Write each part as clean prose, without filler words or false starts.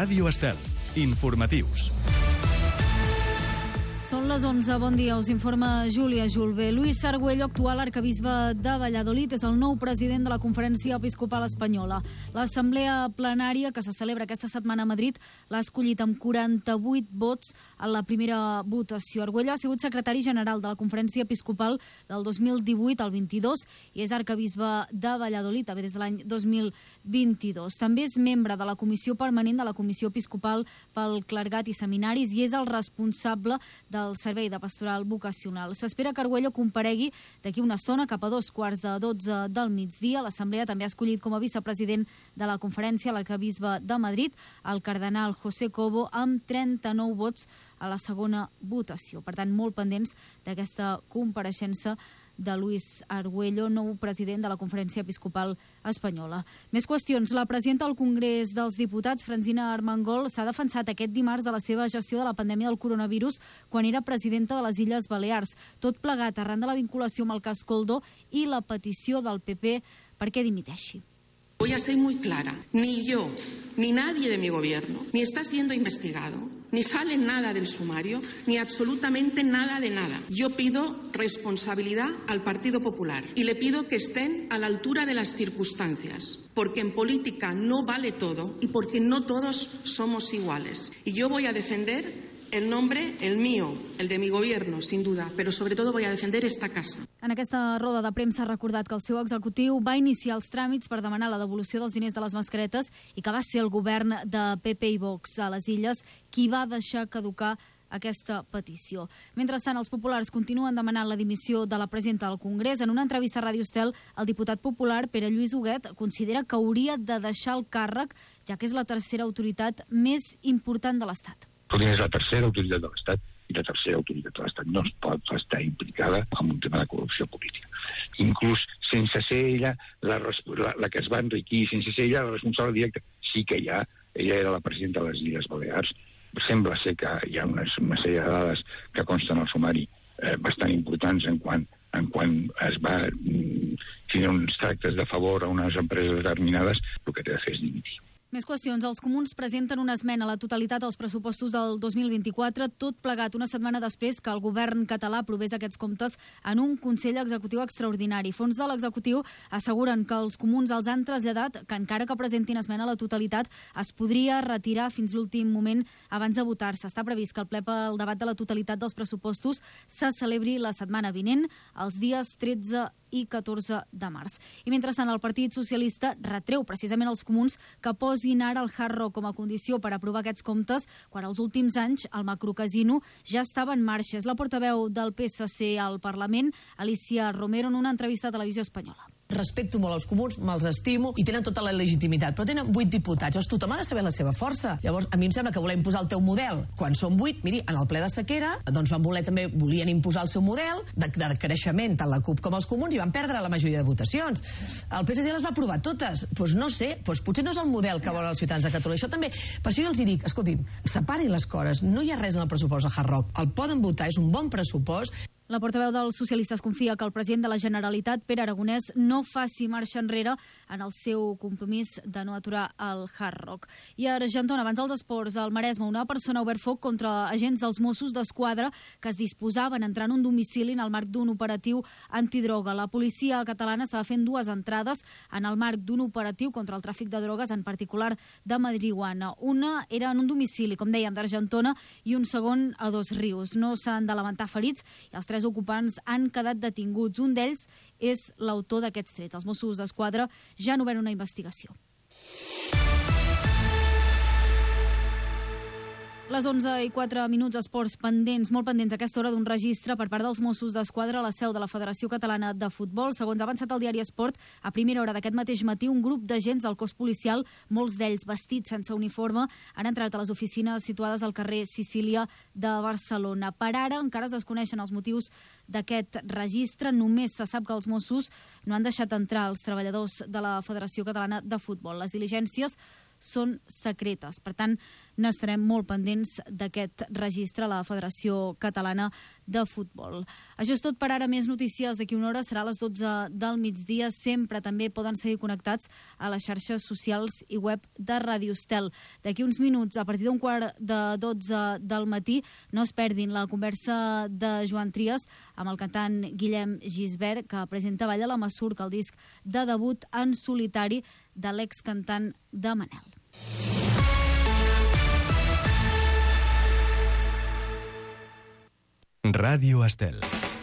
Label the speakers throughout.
Speaker 1: Ràdio Estel. Informatius.
Speaker 2: Són les 11. Bon dia, us informa Júlia Julve. Luis Argüello, actual arquebisbe de Valladolid, és el nou president de la Conferència Episcopal Espanyola. L'assemblea plenària, que se celebra aquesta setmana a Madrid, l'ha escollit amb 48 vots en la primera votació. Argüello ha sigut secretari general de la Conferència Episcopal del 2018 al 22 i és arquebisbe de Valladolid, també des de l'any 2022. També és membre de la Comissió Permanent de la Comissió Episcopal pel Clergat i Seminaris i és el responsable del Servei de Pastoral Vocacional. S'espera que Argüello comparegui d'aquí una estona cap a 2:45 del migdia. L'Assemblea també ha escollit com a vicepresident de la conferència l'arquebisbe de Madrid, el cardenal José Cobo, amb 39 vots a la segona votació. Per tant, molt pendents d'aquesta compareixença de Luis Argüello, nou president de la Conferència Episcopal Espanyola. Més qüestions. La presidenta del Congrés dels Diputats, Francina Armengol, s'ha defensat aquest dimarts de la seva gestió de la pandèmia del coronavirus quan era presidenta de les Illes Balears. Tot plegat arran de la vinculació amb el cas Koldo i la petició del PP perquè dimiteixi.
Speaker 3: Voy a ser muy clara. Ni yo, ni nadie de mi gobierno, ni está siendo investigado, ni sale nada del sumario, ni absolutamente nada de nada. Yo pido responsabilidad al Partido Popular y le pido que estén a la altura de las circunstancias, porque en política no vale todo y porque no todos somos iguales. Y yo voy a defender el nombre, el mío, el de mi gobierno, sin duda, pero sobre todo voy a defender esta casa.
Speaker 2: En aquesta roda de premsa ha recordat que el seu executiu va iniciar els tràmits per demanar la devolució dels diners de les mascaretes i que va ser el govern de PP i Vox a les Illes qui va deixar caducar aquesta petició. Mentrestant, els populars continuen demanant la dimissió de la presidenta del Congrés. En una entrevista a Ràdio Estel, el diputat popular Pere Lluís Huguet considera que hauria de deixar el càrrec, ja que és la tercera autoritat més important de l'Estat.
Speaker 4: És la tercera autoritat de l'Estat i la tercera autoritat de l'Estat no es pot estar implicada en un tema de corrupció política. Inclús sense ser ella la que es va enriquir, sense ser ella la responsable directa, sí que ella era la presidenta de les Illes Balears. Sembla ser que hi ha una sèrie de dades que consten al sumari bastant importants en quan es va tenir uns tractes de favor a unes empreses determinades, el que té de fer és dimitir.
Speaker 2: Més qüestions. Els comuns presenten una esmena a la totalitat als pressupostos del 2024, tot plegat una setmana després que el govern català aprovés aquests comptes en un Consell Executiu extraordinari. Fons de l'executiu asseguren que els comuns els han traslladat que encara que presentin esmena a la totalitat es podria retirar fins l'últim moment abans de votar-se. Està previst que el ple pel debat de la totalitat dels pressupostos se celebri la setmana vinent, els dies 13 i 14 de març. I mentrestant, el Partit Socialista retreu precisament als comuns que posin ara el Hard Rock com a condició per aprovar aquests comptes, quan els últims anys el macrocasino ja estava en marxa. És la portaveu del PSC al Parlament, Alicia Romero, en una entrevista a Televisió Espanyola.
Speaker 5: Respecto molt als comuns, me'ls estimo i tenen tota la legitimitat, però tenen 8 diputats. Llavors tothom ha de saber la seva força. Llavors a mi em sembla que voler imposar el teu model quan són 8, miri, en el ple de sequera doncs volien imposar el seu model de creixement, tant la CUP com els comuns, i van perdre la majoria de votacions. El PSC les va aprovar totes. Doncs no sé, potser no és el model que volen els ciutadans de Catalunya. Això també, per això jo els dic, escoltin, separin les coses, no hi ha res en el pressupost de Hard Rock, el poden votar, és un bon pressupost.
Speaker 2: La portaveu dels socialistes confia que el president de la Generalitat, Pere Aragonès, no faci marxa enrere en el seu compromís de no aturar el Hard Rock. I a Argentona, abans dels esports, al Maresme, una persona ha obert foc contra agents dels Mossos d'Esquadra que es disposaven a entrar en un domicili en el marc d'un operatiu antidroga. La policia catalana estava fent 2 entrades en el marc d'un operatiu contra el tràfic de drogues, en particular de marihuana. Una era en un domicili, com dèiem, d'Argentona, i un segon a Dosrius. No s'han de lamentar ferits i els 3 ocupants han quedat detinguts. Un d'ells és l'autor d'aquests trets. Els Mossos d'Esquadra ja han obert una investigació. Les 11:04, esports pendents, molt pendents a aquesta hora d'un registre per part dels Mossos d'Esquadra a la seu de la Federació Catalana de Futbol. Segons ha avançat el diari Esport, a primera hora d'aquest mateix matí, un grup d'agents del cos policial, molts d'ells vestits sense uniforme, han entrat a les oficines situades al carrer Sicília de Barcelona. Per ara encara es desconeixen els motius d'aquest registre. Només se sap que els Mossos no han deixat entrar els treballadors de la Federació Catalana de Futbol. Les diligències són secretes. Per tant, n'estarem molt pendents d'aquest registre a la Federació Catalana de futbol. Això és tot per ara. Més notícies d'aquí una hora. Serà a les 12 del migdia. Sempre també poden seguir connectats a les xarxes socials i web de Ràdio Estel. D'aquí uns minuts, a partir d'un 11:45 del matí, no es perdin la conversa de Joan Trias amb el cantant Guillem Gisbert, que presenta Balla la Masurca, el disc de debut en solitari de l'excantant de Manel.
Speaker 1: Ràdio Estel.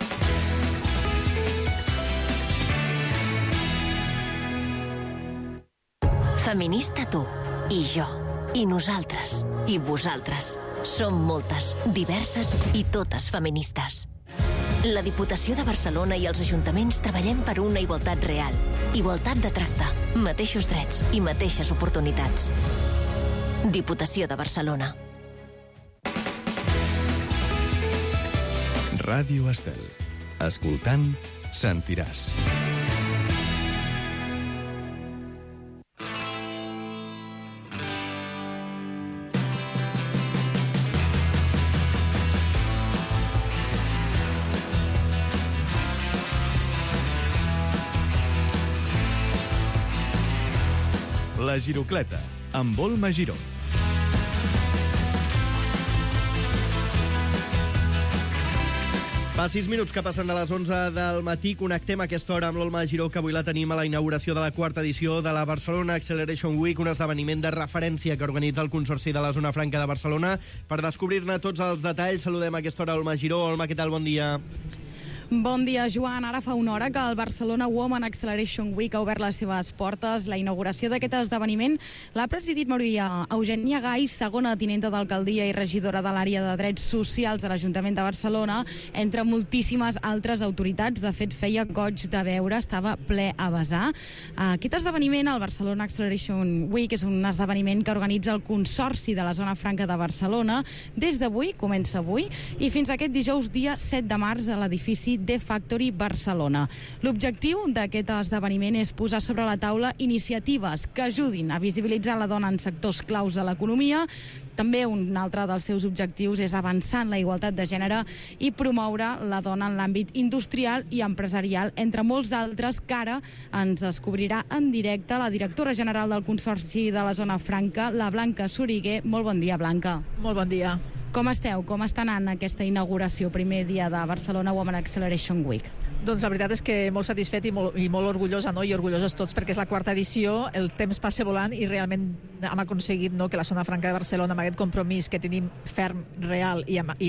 Speaker 6: Feminista tu, i jo, i nosaltres, i vosaltres. Som moltes, diverses i totes feministes. La Diputació de Barcelona i els ajuntaments treballem per una igualtat real. Igualtat de tracte, mateixos drets i mateixes oportunitats. Diputació de Barcelona.
Speaker 1: Ràdio Estel. Escoltant, sentiràs. La Girocleta, amb Olma Giró.
Speaker 7: Fa 6 minuts que passen de les 11 del matí. Connectem a aquesta hora amb l'Olma Giró, que avui la tenim a la inauguració de la 4ª edició de la Barcelona Acceleration Week, un esdeveniment de referència que organitza el Consorci de la Zona Franca de Barcelona. Per descobrir-ne tots els detalls, saludem a aquesta hora Olma Giró. Olma, què tal? Bon dia.
Speaker 8: Bon dia, Joan. Ara fa una hora que el Barcelona Women Acceleration Week ha obert les seves portes. La inauguració d'aquest esdeveniment l'ha presidit Maria Eugènia Gai, segona tinenta d'alcaldia i regidora de l'àrea de drets socials de l'Ajuntament de Barcelona, entre moltíssimes altres autoritats. De fet, feia goig de veure, estava ple a vessar. Aquest esdeveniment, el Barcelona Acceleration Week, és un esdeveniment que organitza el Consorci de la Zona Franca de Barcelona des d'avui, comença avui, i fins aquest dijous, dia 7 de març, a l'edifici The Factory Barcelona. L'objectiu d'aquest esdeveniment és posar sobre la taula iniciatives que ajudin a visibilitzar la dona en sectors claus de l'economia. També un altre dels seus objectius és avançar en la igualtat de gènere i promoure la dona en l'àmbit industrial i empresarial, entre molts altres, que ara ens descobrirà en directe la directora general del Consorci de la Zona Franca, la Blanca Soriguer. Molt bon dia, Blanca.
Speaker 9: Molt bon dia.
Speaker 8: Com esteu? Com està anant aquesta inauguració, primer dia de Barcelona Women Acceleration Week?
Speaker 9: Doncs la veritat és que molt satisfet i molt orgullosa, no? I orgullosos tots, perquè és la 4ª edició, el temps passa volant i realment hem aconseguit, no, que la Zona Franca de Barcelona, amb aquest compromís que tenim ferm, real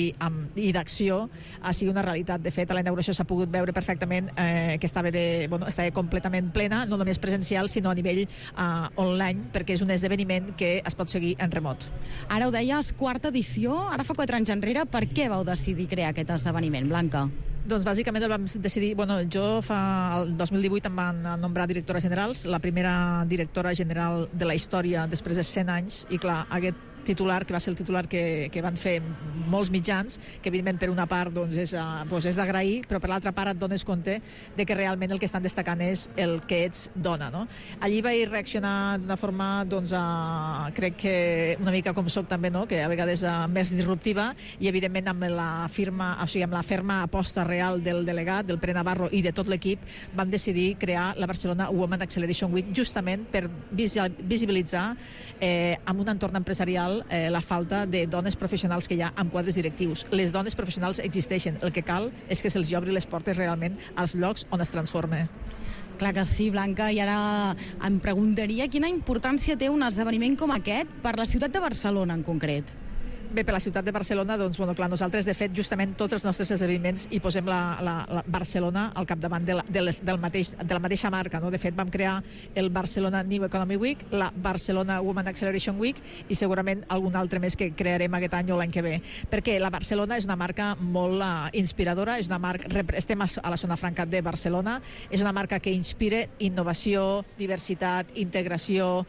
Speaker 9: i d'acció, sigui una realitat. De fet, a la inauguració s'ha pogut veure perfectament que estava completament plena, no només presencial, sinó a nivell online, perquè és un esdeveniment que es pot seguir en remot.
Speaker 8: Ara ho deies, 4ª edició, ara fa 4 anys enrere. Per què vau decidir crear aquest esdeveniment, Blanca?
Speaker 9: Doncs bàsicament el vam decidir, el 2018 em van nombrar directora generals, la primera directora general de la història després de 100 anys, i clar, aquest titular, que va ser el titular que van fer molts mitjans, que evidentment per una part és d'agrair, però per l'altra part et dones compte de que realment el que estan destacant és el que ets dona, no? Allí vaig reaccionar d'una forma, crec que una mica com soc també, no? Que a vegades més disruptiva, i evidentment amb la ferma aposta real del delegat, del Pere Navarro i de tot l'equip, vam decidir crear la Barcelona Women Acceleration Week justament per visibilitzar en un entorn empresarial la falta de dones professionals que hi ha en quadres directius. Les dones professionals existeixen, el que cal és que se'ls obri les portes realment als llocs on es transforma.
Speaker 8: Clar que sí, Blanca, i ara em preguntaria quina importància té un esdeveniment com aquest per la ciutat de Barcelona en concret.
Speaker 9: Bé, per la ciutat de Barcelona, nosaltres, de fet, justament tots els nostres esdeveniments hi posem la Barcelona al capdavant de la mateixa marca, no? De fet, vam crear el Barcelona New Economy Week, la Barcelona Women Acceleration Week i segurament algun altre més que crearem aquest any o l'any que ve. Perquè la Barcelona és una marca molt inspiradora, estem a la Zona Franca de Barcelona, és una marca que inspira innovació, diversitat, integració,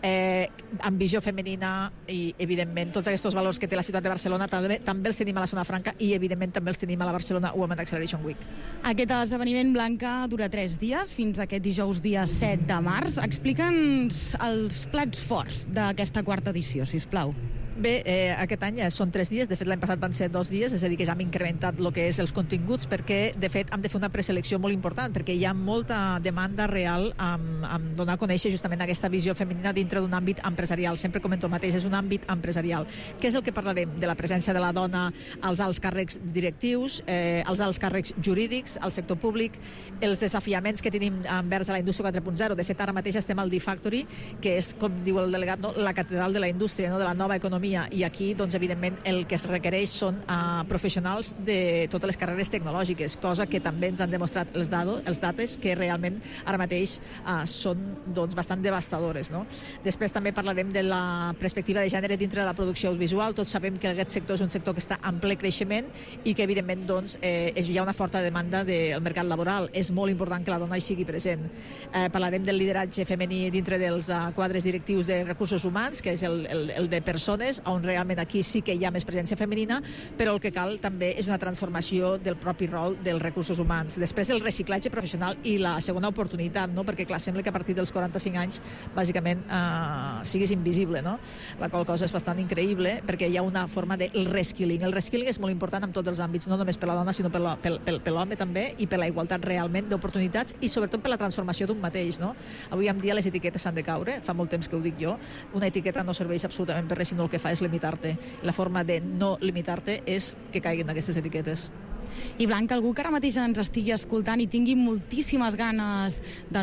Speaker 9: amb visió femenina i, evidentment, tots aquests valors que té la ciutat de Barcelona també els tenim a la Zona Franca i, evidentment, també els tenim a la Barcelona Women Acceleration Week.
Speaker 8: Aquest esdeveniment, Blanca, dura 3 dies, fins aquest dijous, dia 7 de març. Explica'ns els plats forts d'aquesta 4ª edició, sisplau.
Speaker 9: Bé, aquest any són 3 dies, de fet l'any passat van ser 2 dies, és a dir, que ja hem incrementat el que és els continguts, perquè de fet hem de fer una preselecció molt important, perquè hi ha molta demanda real en donar a conèixer justament aquesta visió femenina dintre d'un àmbit empresarial. Sempre comento el mateix, és un àmbit empresarial. Què és el que parlarem? De la presència de la dona als alts càrrecs directius, als alts càrrecs jurídics, al sector públic, els desafiaments que tenim envers a la indústria 4.0. De fet, ara mateix estem al D-Factory, que és, com diu el delegat, no? La catedral de la indústria, no? De la nova economia. I aquí, doncs, evidentment, el que es requereix són professionals de totes les carreres tecnològiques, cosa que també ens han demostrat els dates, que realment ara mateix són doncs, bastant devastadores. No? Després també parlarem de la perspectiva de gènere dintre de la producció audiovisual. Tots sabem que aquest sector és un sector que està en ple creixement i que, evidentment, doncs, hi ha una forta demanda del mercat laboral. És molt important que la dona hi sigui present. Parlarem del lideratge femení dintre dels quadres directius de recursos humans, que és el de persones, on realment aquí sí que hi ha més presència femenina, però el que cal també és una transformació del propi rol dels recursos humans. Després el reciclatge professional i la segona oportunitat, no? Perquè clar, sembla que a partir dels 45 anys bàsicament siguis invisible, no? La qual cosa és bastant increïble, perquè hi ha una forma de reskilling. El reskilling és molt important en tots els àmbits, no només per la dona, sinó per l'home també, i per la igualtat realment d'oportunitats i sobretot per la transformació d'un mateix, no? Avui en dia les etiquetes s'han de caure, fa molt temps que ho dic jo. Una etiqueta no serveix absolutament per res, sinó el que fa és limitar-te. La forma de no limitar-te és que caiguin aquestes etiquetes.
Speaker 8: I Blanca, algú que ara mateix ens estigui escoltant i tingui moltíssimes ganes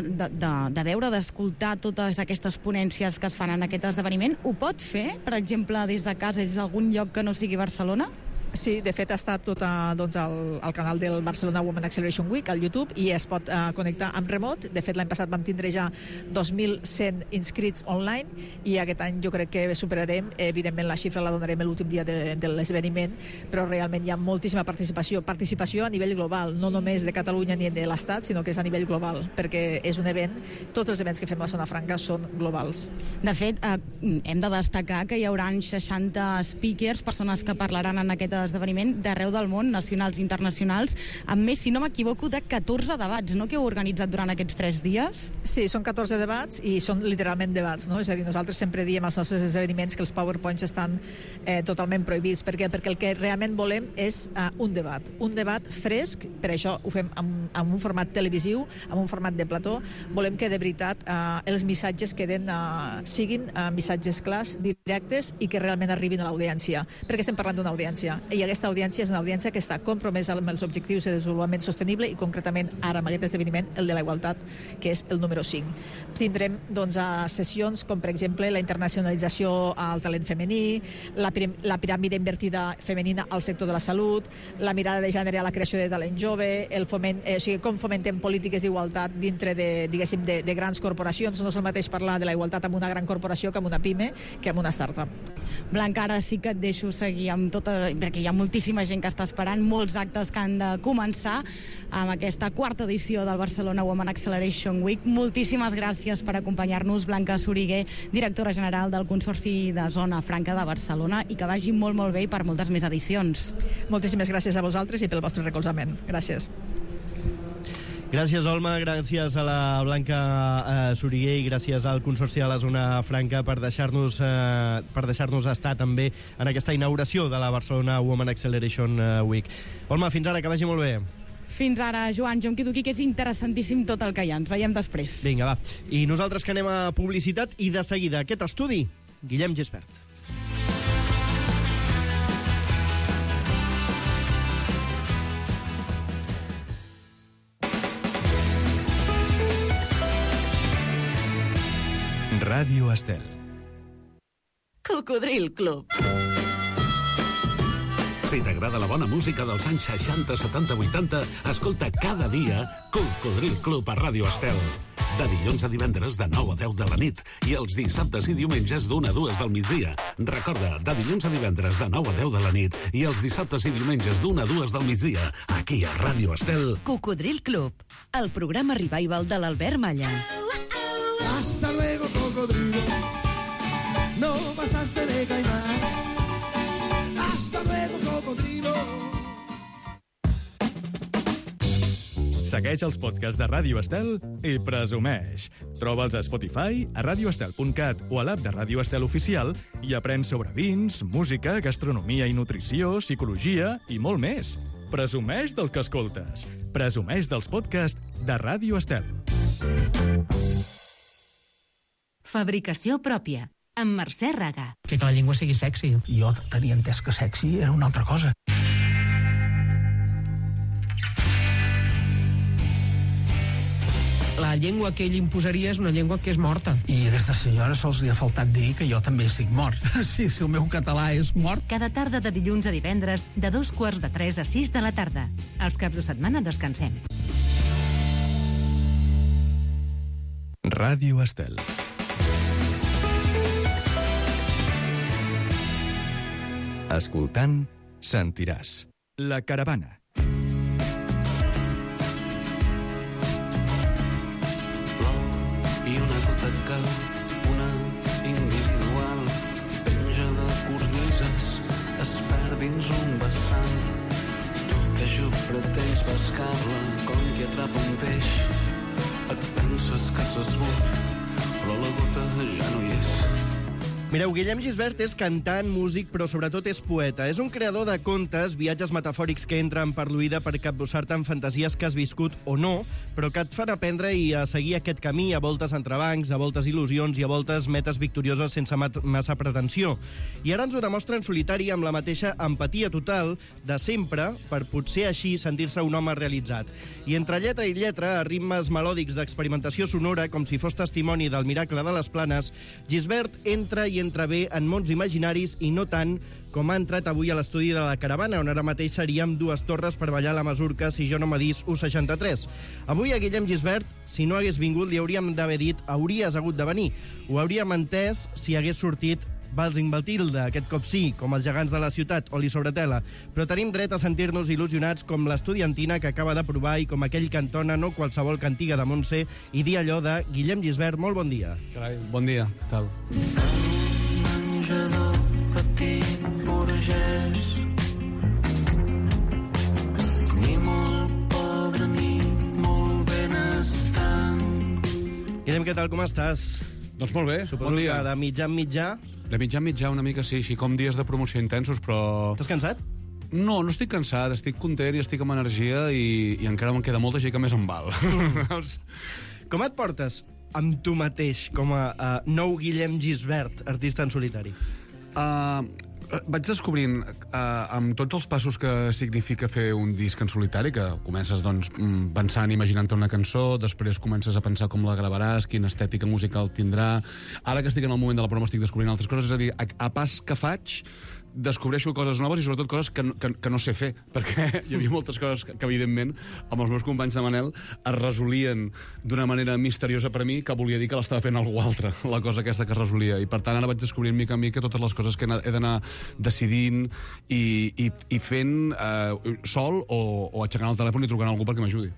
Speaker 8: de veure, d'escoltar totes aquestes ponències que es fan en aquest esdeveniment, ho pot fer, per exemple, des de casa, des d'algun lloc que no sigui Barcelona?
Speaker 9: Sí, de fet ha estat tot al canal del Barcelona Women Acceleration Week, al YouTube, i es pot connectar amb remot. De fet, l'any passat vam tindre ja 2.100 inscrits online i aquest any jo crec que superarem. Evidentment, la xifra la donarem l'últim dia de l'esdeveniment, però realment hi ha moltíssima participació. Participació a nivell global, no només de Catalunya ni de l'Estat, sinó que és a nivell global, perquè és un event, tots els events que fem a la Zona Franca són globals.
Speaker 8: De fet, hem de destacar que hi haurà 60 speakers, persones que parlaran en aquest esdeveniment d'arreu del món, nacionals i internacionals, amb més, si no m'equivoco, de 14 debats, no?, que heu organitzat durant aquests 3 dies.
Speaker 9: Sí, són 14 debats i són literalment debats, no? És a dir, nosaltres sempre diem als nostres esdeveniments que els PowerPoints estan totalment prohibits. Per què? Perquè el que realment volem és un debat fresc, per això ho fem en un format televisiu, en un format de plató. Volem que de veritat els missatges siguin missatges clars, directes i que realment arribin a l'audiència, perquè estem parlant d'una audiència. I aquesta audiència és una audiència que està compromesa amb els objectius de desenvolupament sostenible i concretament ara amb aquest esdeveniment el de la igualtat, que és el número 5. Tindrem doncs, sessions com per exemple la internacionalització al talent femení, la piràmide invertida femenina al sector de la salut, la mirada de gènere a la creació de talent jove, el foment, com fomentem polítiques d'igualtat dintre de grans corporacions. No és el mateix parlar de la igualtat amb una gran corporació que amb una pime que amb una startup.
Speaker 8: Blanca, ara sí que et deixo seguir amb tota, perquè hi ha moltíssima gent que està esperant, molts actes que han de començar amb aquesta 4ª edició del Barcelona Women Acceleration Week. Moltíssimes gràcies per acompanyar-nos, Blanca Soriguer, directora general del Consorci de Zona Franca de Barcelona, i que vagi molt, molt bé i per moltes més edicions.
Speaker 9: Moltíssimes gràcies a vosaltres i pel vostre recolzament. Gràcies.
Speaker 7: Gràcies, Olma, gràcies a la Blanca Soriguer i gràcies al Consorci de la Zona Franca per deixar-nos estar també en aquesta inauguració de la Barcelona Women Acceleration Week. Olma, fins ara, que vagi molt bé.
Speaker 8: Fins ara, Joan, jo em quedo aquí, que és interessantíssim tot el que hi ha. Ens veiem després.
Speaker 7: Vinga, va. I nosaltres que anem a publicitat i de seguida aquest estudi, Guillem Gispert.
Speaker 1: Ràdio Estel.
Speaker 6: Cocodril Club.
Speaker 10: Si t'agrada la bona música dels anys 60, 70, 80, escolta cada dia Cocodril Club a Ràdio Estel. De dilluns a divendres de 9 a 10 de la nit i els dissabtes i diumenges d'1 a 2 del migdia. Recorda, de dilluns a divendres de 9 a 10 de la nit i els dissabtes i diumenges d'1 a 2 del migdia, aquí a Ràdio Estel.
Speaker 6: Cocodril Club, el programa revival de l'Albert Malla.
Speaker 11: Hasta luego, cocodrilo. No pasaste de caimán. Hasta luego, cocodrilo.
Speaker 1: Segueix els podcasts de Ràdio Estel i presumeix. Troba'ls a Spotify, a radioestel.cat o a l'app de Ràdio Estel Oficial i aprèn sobre vins, música, gastronomia i nutrició, psicologia i molt més. Presumeix del que escoltes. Presumeix dels podcasts de Ràdio Estel.
Speaker 12: Fabricació pròpia, amb Mercè Raga.
Speaker 13: Que la llengua sigui sexy.
Speaker 14: Jo tenia entès que sexy era una altra cosa.
Speaker 13: La llengua que ell imposaria és una llengua que és morta.
Speaker 14: I a aquesta senyora sols li ha faltat dir que jo també estic mort. Sí, si el meu català és mort.
Speaker 12: Cada tarda de dilluns a divendres, de 2:45 a 6 de la tarda. Els caps de setmana descansem.
Speaker 1: Ràdio Estel. Escoltant, sentiràs. La Caravana.
Speaker 15: I una gota cau, una individual, penja de cornises, es perd dins un vessant. Tu t'ajups, pretens pescar-la com qui atrapa un peix. Et penses que s'esbuc, però la gota ja no hi és.
Speaker 7: Mireu, Guillem Gisbert és cantant, músic, però sobretot és poeta. És un creador de contes, viatges metafòrics que entren per l'oïda per capbussar-te en fantasies que has viscut o no, però que et fan aprendre i a seguir aquest camí, a voltes entrebancs, a voltes il·lusions i a voltes metes victorioses sense massa pretensió. I ara ens ho demostra en solitari amb la mateixa empatia total de sempre per potser així sentir-se un home realitzat. I entre lletra i lletra, a ritmes melòdics d'experimentació sonora, com si fos testimoni del miracle de les Planes, Gisbert entra bé en mons imaginaris i no tant com ha entrat avui a l'estudi de La Caravana, on ara mateix seríem dues torres per ballar la masurca si jo no m'adís U63. Avui a Guillem Gisbert, si no hagués vingut, li hauríem d'haver dit hauries hagut de venir. Ho hauríem entès si hagués sortit Balsing Batilde, aquest cop sí, com els gegants de la ciutat o l'Issobretela. Però tenim dret a sentir-nos il·lusionats com l'estudiantina que acaba de provar i com aquell que entona no qualsevol cantiga de Montse i dir allò de Guillem Gisbert. Molt bon dia.
Speaker 16: Carai, bon dia, què tal?
Speaker 15: Menjador petit burgès, ni molt pobre ni molt benestant.
Speaker 7: Guillem, què tal, com estàs?
Speaker 16: Doncs molt bé,
Speaker 7: Suposo
Speaker 16: bon dia.
Speaker 7: Que de mitjà en mitjà.
Speaker 16: De mitjà en mitjà, una mica sí, així com dies de promoció intensos, però...
Speaker 7: Estàs cansat?
Speaker 16: No, no estic cansat, estic content i estic amb energia i encara me'n queda molta gent que més em val.
Speaker 7: Com et portes amb tu mateix com a nou Guillem Gisbert, artista en solitari?
Speaker 16: Vaig descobrint amb tots els passos que significa fer un disc en solitari, que comences doncs, pensant, imaginant-te una cançó, després comences a pensar com la gravaràs, quina estètica musical tindrà. Ara que estic en el moment de la prova estic descobrint altres coses, és a dir, a pas que faig descobreixo coses noves i sobretot coses que no sé fer, perquè hi havia moltes coses que evidentment, amb els meus companys de Manel es resolien d'una manera misteriosa per a mi, que volia dir que l'estava fent algú altre, la cosa aquesta que es resolia. I per tant ara vaig descobrint mica en mica totes les coses que he d'anar decidint i fent sol o aixecant el telèfon i trucant a algú perquè m'ajudi.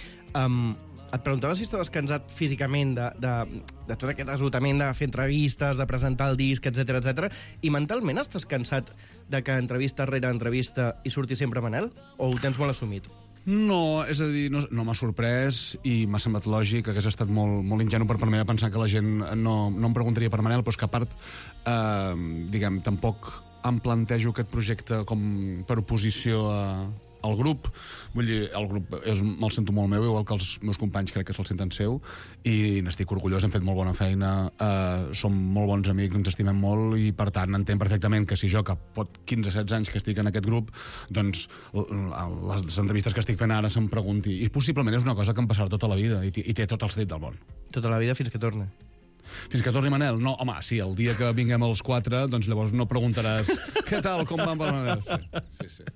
Speaker 7: Et preguntava si estaves cansat físicament de tot aquest esgotament de fer entrevistes, de presentar el disc, etc. I mentalment estàs cansat de que entrevista rere entrevista hi surti sempre Manel? O ho tens molt assumit?
Speaker 16: No, és a dir, no m'ha sorprès i m'ha semblat lògic, hagués estat molt ingenu per part meva pensar que la gent no em preguntaria per Manel, però és que a part, diguem, tampoc em plantejo aquest projecte com per oposició al grup. Vull dir, el grup me'l sento molt meu, igual que els meus companys crec que se'l senten seu, i n'estic orgullós, hem fet molt bona feina, som molt bons amics, ens estimem molt, i per tant entenc perfectament que si jo, que pot 15-16 anys que estic en aquest grup, doncs les entrevistes que estic fent ara se'm pregunti, i possiblement és una cosa que em passarà tota la vida, i té tot el sentit del món.
Speaker 7: Tota la vida fins que torni.
Speaker 16: Fins que torni Manel? No, home, sí, el dia que vinguem els 4, doncs llavors no preguntaràs què tal, com va amb el Manel? Sí.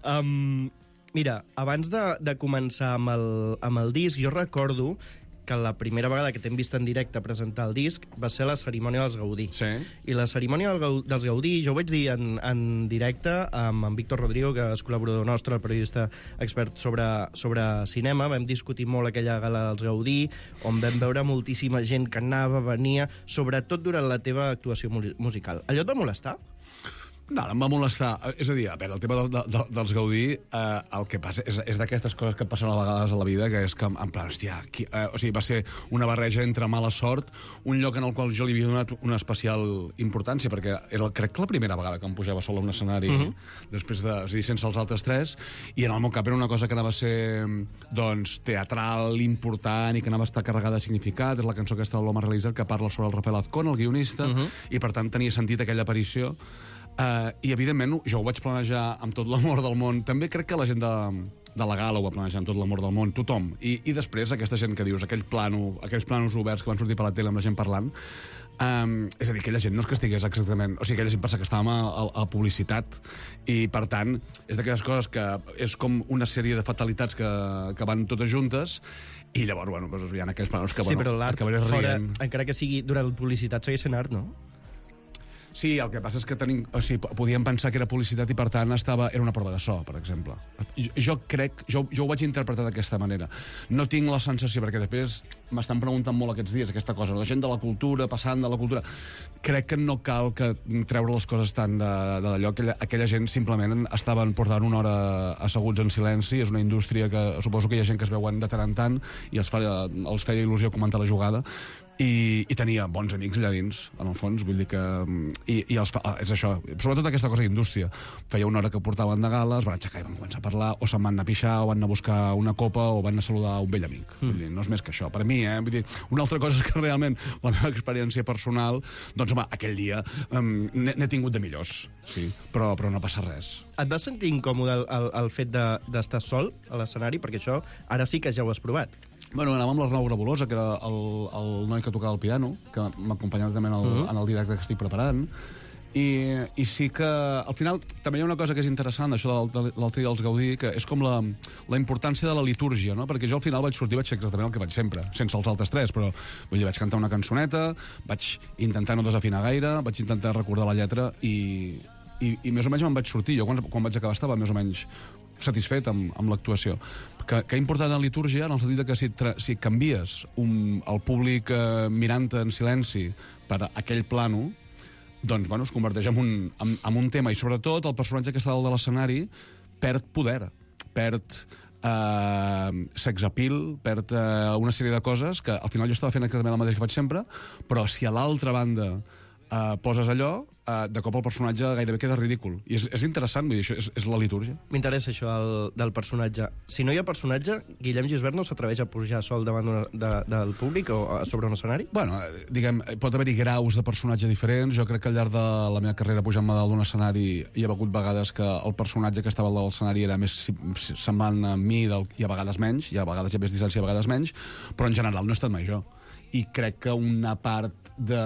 Speaker 7: Mira, abans de començar amb el disc, jo recordo que la primera vegada que t'hem vist en directe presentar el disc va ser la cerimònia dels Gaudí.
Speaker 16: Sí.
Speaker 7: I la cerimònia dels Gaudí, jo ho vaig dir en directe amb en Víctor Rodrigo, que és col·laborador nostre, el periodista expert sobre cinema. Vam discutir molt aquella gala dels Gaudí, on vam veure moltíssima gent que anava, venia, sobretot durant la teva actuació musical. Allò et va molestar?
Speaker 16: No, em va molestar. És a dir, a veure, el tema dels Gaudí, el que passa és d'aquestes coses que passen a vegades a la vida, que és que, en plan, hòstia, o sigui, va ser una barreja entre mala sort, un lloc en el qual jo li havia donat una especial importància, perquè era, crec que la primera vegada que em pujava sol a un escenari, després de, és a dir, sense els altres tres, i en el meu cap era una cosa que anava a ser, doncs, teatral, important, i que anava a estar carregada de significat. És la cançó aquesta de l'Home Realitzat, que parla sobre el Rafael Azcón, el guionista, i per tant tenia sentit aquella aparició. I, evidentment, jo ho vaig planejar amb tot l'amor del món. També crec que la gent de la gala ho va planejar amb tot l'amor del món, tothom. I després, aquesta gent que dius, aquells planos oberts que van sortir per la tele amb la gent parlant, és a dir, aquella gent no és que estigués exactament... O sigui, aquella gent pensa que estàvem a publicitat, i, per tant, és d'aquelles coses que és com una sèrie de fatalitats que van totes juntes, i llavors, bueno, doncs hi ha aquells planos que,
Speaker 7: bueno,
Speaker 16: però l'art
Speaker 7: fora, encara que sigui durant publicitat, segueix sent art, no?
Speaker 16: Sí, el que passa és que podíem pensar que era publicitat i, per tant, era una prova de so, per exemple. Jo ho vaig interpretar d'aquesta manera. No tinc la sensació, perquè després m'estan preguntant molt aquests dies aquesta cosa, la gent de la cultura, passant de la cultura... Crec que no cal que treure les coses tant d'allò. Aquella gent simplement estaven portant una hora asseguts en silenci. És una indústria que suposo que hi ha gent que es veuen de tant en tant i els feia il·lusió comentar la jugada. I tenia bons amics allà dins, en el fons, vull dir que... és això, sobretot aquesta cosa d'indústria. Feia una hora que portaven de gala, es van aixecar i van començar a parlar, o se'n van anar a pixar, o van anar a buscar una copa, o van anar a saludar un vell amic. Vull dir, no és més que això. Per mi, vull dir, una altra cosa és que realment la meva experiència personal, doncs, home, aquell dia n'he tingut de millors, sí, però no passa res.
Speaker 7: Et vas sentir incòmode el fet d'estar sol a l'escenari? Perquè això ara sí que ja ho has provat.
Speaker 16: Bueno, anàvem amb l'Arnau Grabulosa, que era el noi que tocava el piano, que m'acompanyava també en el directe que estic preparant, i sí que, al final, també hi ha una cosa que és interessant, això de l'altre dia dels Gaudí, que és com la importància de la litúrgia, no? Perquè jo al final vaig sortir, vaig fer exactament el que vaig sempre, sense els altres tres, però vull dir, vaig cantar una cançoneta, vaig intentar no desafinar gaire, vaig intentar recordar la lletra, i més o menys me'n vaig sortir. Jo, quan vaig acabar, estava més o menys satisfet amb l'actuació. Que important la litúrgia, en el sentit que si canvies el públic mirant-te en silenci per aquell plano, doncs, bueno, es converteix en un tema, i sobretot el personatge que està dalt de l'escenari perd poder, perd sex appeal, perd una sèrie de coses que al final jo estava fent exactament el mateix que faig sempre, però si a l'altra banda poses allò, de cop el personatge gairebé queda ridícul. I és interessant, vull dir, això és la litúrgia.
Speaker 7: M'interessa això del personatge. Si no hi ha personatge, Guillem Gisbert no s'atreveix a pujar sol davant del públic o sobre un escenari?
Speaker 16: Bueno, diguem, pot haver-hi graus de personatge diferents. Jo crec que al llarg de la meva carrera pujant-me dalt d'un escenari hi ha hagut vegades que el personatge que estava al dalt de l'escenari era més semblant a mi i a vegades menys, i a vegades hi ha més distància i a vegades menys, però en general no he estat mai jo. I crec que una part de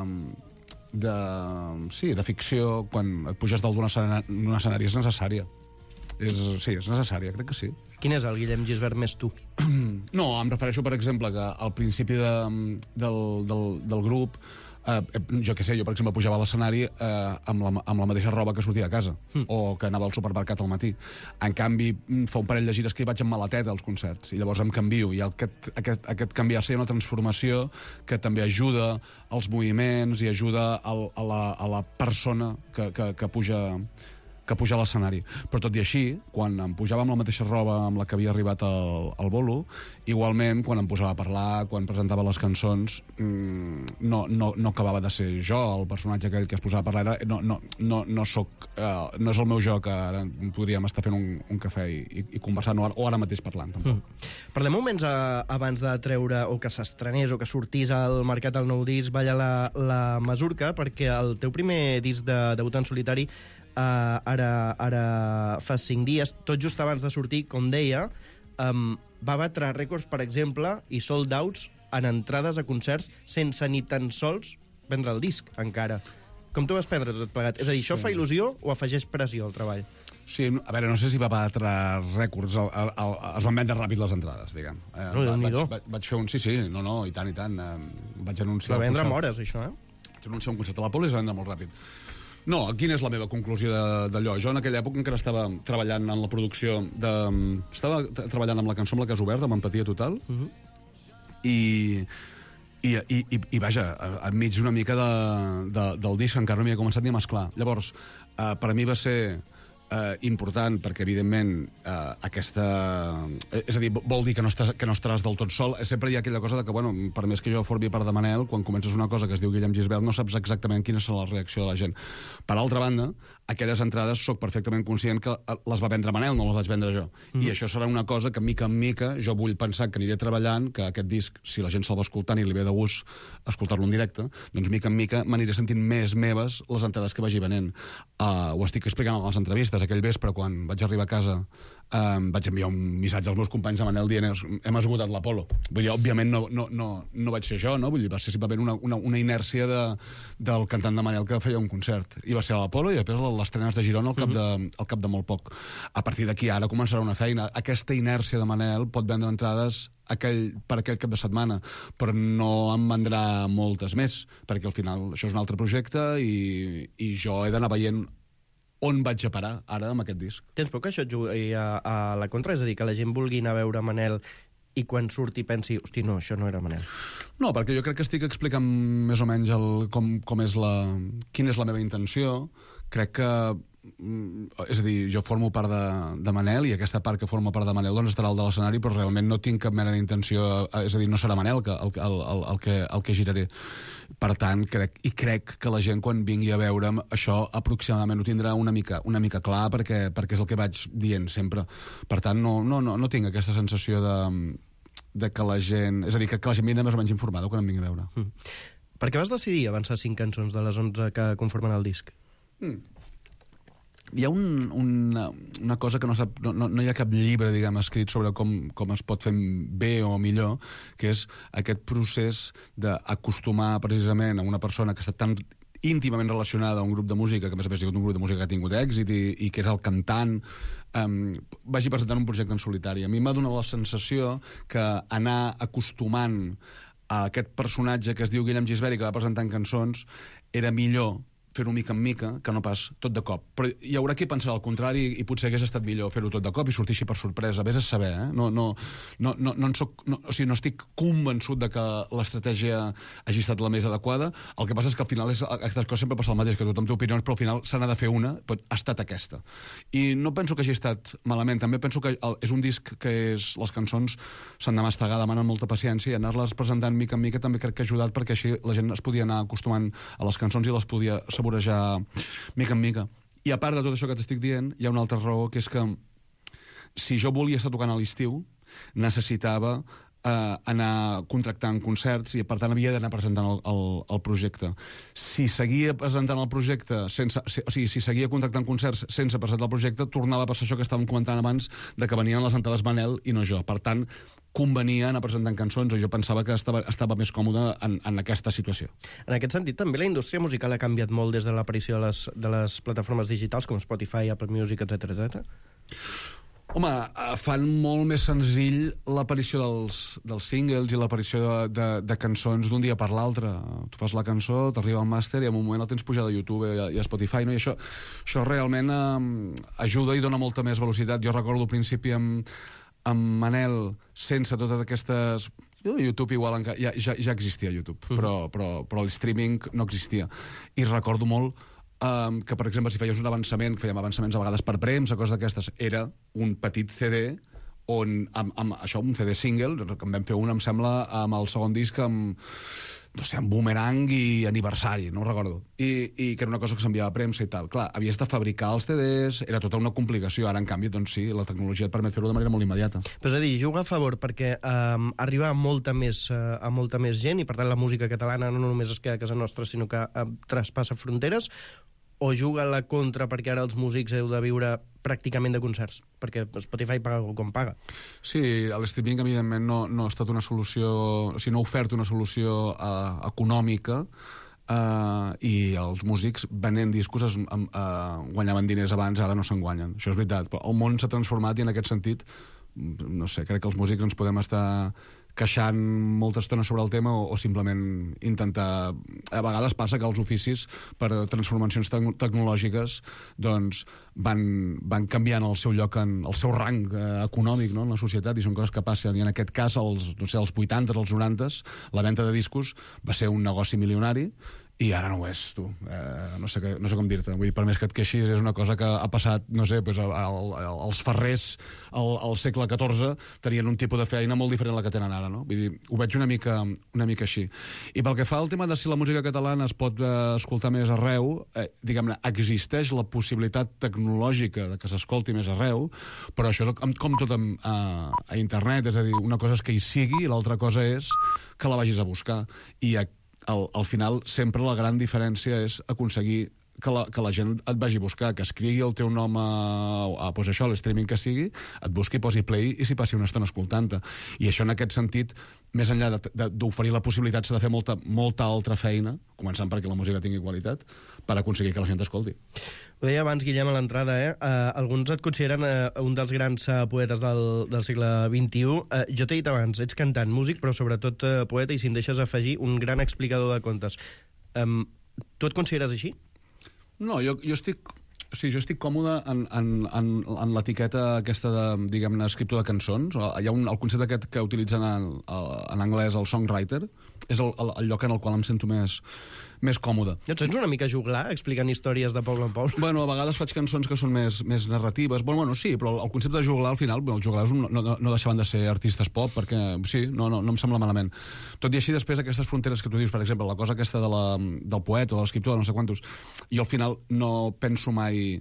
Speaker 16: ficció, quan et puges dalt d'un escenari, és necessària. Sí, és necessària, crec que sí.
Speaker 7: Quin és el Guillem Gisbert més tu?
Speaker 16: No, em refereixo, per exemple, que al principi del grup, jo què sé, jo per exemple pujava a l'escenari amb la mateixa roba que sortia a casa, o que anava al supermercat al matí. En canvi, fa un parell de gires que hi vaig amb maleteta als concerts, i llavors em canvio, i aquest canviar-se hi ha una transformació que també ajuda als moviments i ajuda a la persona que puja a l'escenari. Però tot i així, quan em pujava amb la mateixa roba amb la que havia arribat al bolo, igualment, quan em posava a parlar, quan presentava les cançons, no acabava de ser jo, el personatge aquell que es posava a parlar. No és el meu jo, que ara podríem estar fent un cafè i conversant, o ara mateix parlant.
Speaker 7: Parlem moments abans de treure, o que s'estrenés, o que sortís al mercat el nou disc, Balla la Masurca, perquè el teu primer disc de debut en solitari ara fa 5 dies, tot just abans de sortir, com deia, va batre rècords, per exemple, i sold outs en entrades a concerts sense ni tan sols vendre el disc, encara. Com t'ho vas prendre tot plegat? És a dir, això fa il·lusió o afegeix pressió al treball?
Speaker 16: Sí, a veure, no sé si va batre rècords, es van vendre ràpid les entrades, diguem. Vaig fer un... Sí, i tant. Vaig anunciar...
Speaker 7: Va vendre amb hores, això,
Speaker 16: Vaig anunciar un concert a la Poli i es va vendre molt ràpid. No, quina és la meva conclusió d'allò? Jo en aquella època encara estava treballant en la producció estava treballant amb la cançó amb la que has obert, amb Empatia Total, I vaja, enmig una mica del disc encara no m'hi he començat ni a mesclar. Llavors, per a mi va ser important, perquè evidentment aquesta... És a dir, vol dir que no estaràs del tot sol. Sempre hi ha aquella cosa de que, bueno, per més que jo formi part de Manel, quan comences una cosa que es diu Guillem Gisbert no saps exactament quina serà la reacció de la gent. Per altra banda, aquelles entrades sóc perfectament conscient que les va vendre Manel, no les vaig vendre jo. I això serà una cosa que, mica en mica, jo vull pensar que aniré treballant, que aquest disc, si la gent se'l va escoltant i li ve de gust escoltar-lo en directe, doncs mica en mica m'aniré sentint més meves les entrades que vagi venent. Ho estic explicant a les entrevistes. Aquell vespre, quan vaig arribar a casa, vaig enviar un missatge als meus companys de Manel dient hem esgotat l'Apolo. Vull dir, òbviament no vaig ser jo, no? Vull dir, va ser simplement una inèrcia del cantant de Manel que feia un concert. I va ser a l'Apolo i després les trenes de Girona al cap de molt poc. A partir d'aquí ara començarà una feina. Aquesta inèrcia de Manel pot vendre entrades per aquell cap de setmana, però no en vendrà moltes més, perquè al final això és un altre projecte i jo he d'anar veient on vaig a parar ara amb aquest disc.
Speaker 7: Tens por que això et jugui a la contra? És a dir, que la gent vulgui anar a veure Manel i quan surti pensi, hosti, no, això no era Manel.
Speaker 16: No, perquè jo crec que estic explicant més o menys quina és la meva intenció. Crec que és a dir, jo formo part de Manel i aquesta part que forma part de Manel doncs estarà al de l'escenari, però realment no tinc cap mena d'intenció, és a dir, no serà Manel el que giraré. Per tant, crec que la gent quan vingui a veure'm això aproximadament ho tindrà una mica clar perquè és el que vaig dient sempre. Per tant, no tinc aquesta sensació de que la gent... És a dir, que la gent vindrà més o menys informada quan em vingui a veure.
Speaker 7: Per què vas decidir avançar 5 cançons de les 11 que conformen el disc?
Speaker 16: Hi ha una cosa que no hi ha cap llibre, diguem, escrit sobre com es pot fer bé o millor, que és aquest procés d'acostumar precisament a una persona que està tan íntimament relacionada a un grup de música, que a més ha sigut un grup de música que ha tingut èxit i que és el cantant, vagi presentant un projecte en solitari. A mi m'ha donat la sensació que anar acostumant a aquest personatge que es diu Guillem Gisbert i que va presentant cançons era millor fer-ho mica en mica, que no pas tot de cop. Però hi haurà qui pensarà al contrari i potser hagués estat millor fer-ho tot de cop i sortir així per sorpresa. Vés a saber, eh? O sigui, no estic convençut de que l'estratègia hagi estat la més adequada. El que passa és que al final aquestes coses sempre passa el mateix, que tothom té opinions, però al final se n'ha de fer una, però ha estat aquesta. I no penso que hagi estat malament. També penso que és un disc que les cançons s'han de mastegar, demanen molta paciència i anar-les presentant mica en mica també crec que ha ajudat perquè així la gent es podia anar acostumant a les cançons i les podia saborejar mica en mica. I a part de tot això que t'estic dient, hi ha una altra raó, que és que si jo volia estar tocant a l'estiu, necessitava anar contractant concerts i per tant havia d'anar presentant el projecte. Si seguia presentant el projecte si seguia contractant concerts sense presentar el projecte, tornava a passar això que estàvem comentant abans, de que venien les entrades Manel i no jo. Per tant, convenia anar presentant cançons, o jo pensava que estava més còmode en aquesta situació.
Speaker 7: En aquest sentit, també la indústria musical ha canviat molt des de l'aparició de les plataformes digitals com Spotify, Apple Music, etc.
Speaker 16: Home, fan molt més senzill l'aparició dels singles i l'aparició de cançons d'un dia per l'altre. Tu fas la cançó, t'arriba al màster i en un moment la tens pujada a YouTube i a Spotify, no? I això realment ajuda i dona molta més velocitat. Jo recordo al principi amb Manel, sense totes aquestes... YouTube igual ja existia YouTube, però el streaming no existia. I recordo molt que, per exemple, si feies un avançament, fèiem avançaments a vegades per premsa, coses d'aquestes, era un petit CD on, amb això, un CD single, que en vam fer un, em sembla, amb el segon disc, amb Boomerang i Aniversari, no ho recordo. I que era una cosa que s'enviava a premsa i tal. Clar, havies de fabricar els CDs, era tota una complicació. Ara, en canvi, doncs sí, la tecnologia et permet fer-ho de manera molt immediata.
Speaker 7: Però és a dir, juga a favor perquè arriba a molta més gent i, per tant, la música catalana no només es queda a casa nostra, sinó que traspassa fronteres, o juga a la contra perquè ara els músics heu de viure pràcticament de concerts, perquè Spotify paga com paga.
Speaker 16: Sí, l'streaming evidentment no ha estat una solució, o sigui, no ha ofert una solució econòmica, i els músics venent discos guanyaven diners abans, ara no se'n guanyen. Això és veritat, però el món s'ha transformat i en aquest sentit, no sé, crec que els músics ens podem estar queixant molta estona sobre el tema o simplement intentar... A vegades passa que els oficis, per transformacions tecnològiques, doncs van canviant el seu lloc, el seu rang econòmic, no?, en la societat, i són coses que passen. I en aquest cas, als 80s, als 90s, la venda de discos va ser un negoci milionari, i ara no ho és, tu. No sé com dir-te. Vull dir, per més que et queixis, és una cosa que ha passat, no sé, doncs els ferrers al segle XIV tenien un tipus de feina molt diferent a la que tenen ara, no? Vull dir, ho veig una mica així. I pel que fa al tema de si la música catalana es pot escoltar més arreu, diguem-ne, existeix la possibilitat tecnològica de que s'escolti més arreu, però això és com tot a internet, és a dir, una cosa és que hi sigui i l'altra cosa és que la vagis a buscar. I al final sempre la gran diferència és aconseguir que la gent et vagi a buscar, que escrigui el teu nom a l'streaming que sigui, et busqui, posi play i s'hi passi una estona escoltant-te. I això en aquest sentit, més enllà d'oferir la possibilitat, s'ha de fer molta altra feina, començant perquè la música tingui qualitat, per aconseguir que la gent escolti.
Speaker 7: Ho deia abans, Guillem, a l'entrada, alguns et consideren un dels grans poetes del segle XXI. Jo t'he dit abans, ets cantant, músic, però sobretot poeta, i si em deixes afegir, un gran explicador de contes. Tu et consideres així?
Speaker 16: No, jo estic còmode en l'etiqueta aquesta de, diguem-ne, escriptor de cançons. Hi ha el concepte aquest que utilitzen en anglès, el songwriter. És el lloc en el qual em sento més còmode.
Speaker 7: Et sents una mica juglar explicant històries de poble en poble?
Speaker 16: Bueno, a vegades faig cançons que són més narratives. Bueno, sí, però el concepte de juglar, al final, els juglars no deixaven de ser artistes pop, perquè sí, no em sembla malament. Tot i així, després, aquestes fronteres que tu dius, per exemple, la cosa aquesta del poeta o de l'escriptor, no sé quantos, jo al final no penso mai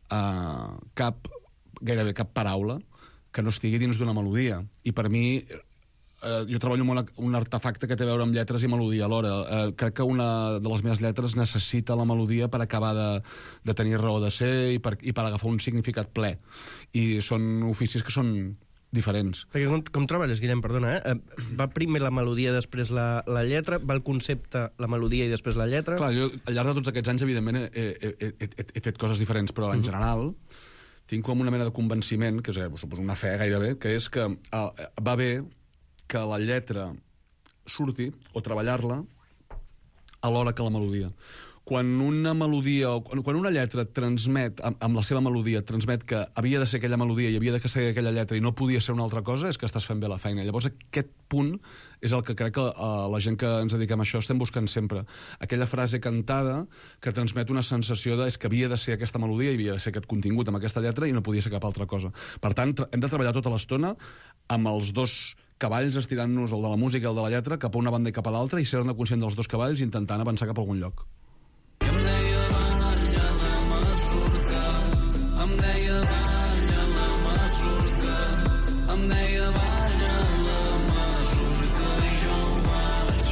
Speaker 16: gairebé cap paraula que no estigui dins d'una melodia. I per mi... jo treballo amb un artefacte que té a veure amb lletres i melodia alhora. Crec que una de les meves lletres necessita la melodia per acabar de tenir raó de ser i per agafar un significat ple. I són oficis que són diferents.
Speaker 7: Perquè com treballes, Guillem, perdona, va primer la melodia, després la lletra, va el concepte, la melodia i després la lletra?
Speaker 16: Clar, jo al llarg de tots aquests anys, evidentment, he fet coses diferents, però en general tinc com una mena de convenciment, que és suposo una fe gairebé, que és que va bé que la lletra surti, o treballar-la, alhora que la melodia. Quan una melodia, o quan una lletra transmet, amb la seva melodia, transmet que havia de ser aquella melodia i havia de ser aquella lletra i no podia ser una altra cosa, és que estàs fent bé la feina. Llavors aquest punt és el que crec que la gent que ens dediquem a això estem buscant sempre. Aquella frase cantada que transmet una sensació és que havia de ser aquesta melodia i havia de ser aquest contingut amb aquesta lletra i no podia ser cap altra cosa. Per tant, hem de treballar tota l'estona amb els dos cavalls estirant-nos, el de la música i el de la lletra, cap a una banda i cap a l'altra, i ser-ne conscient dels dos cavalls intentant avançar cap a algun lloc.
Speaker 15: Em deia balla la mazurca, em deia balla la mazurca, em deia balla la mazurca i jo vaig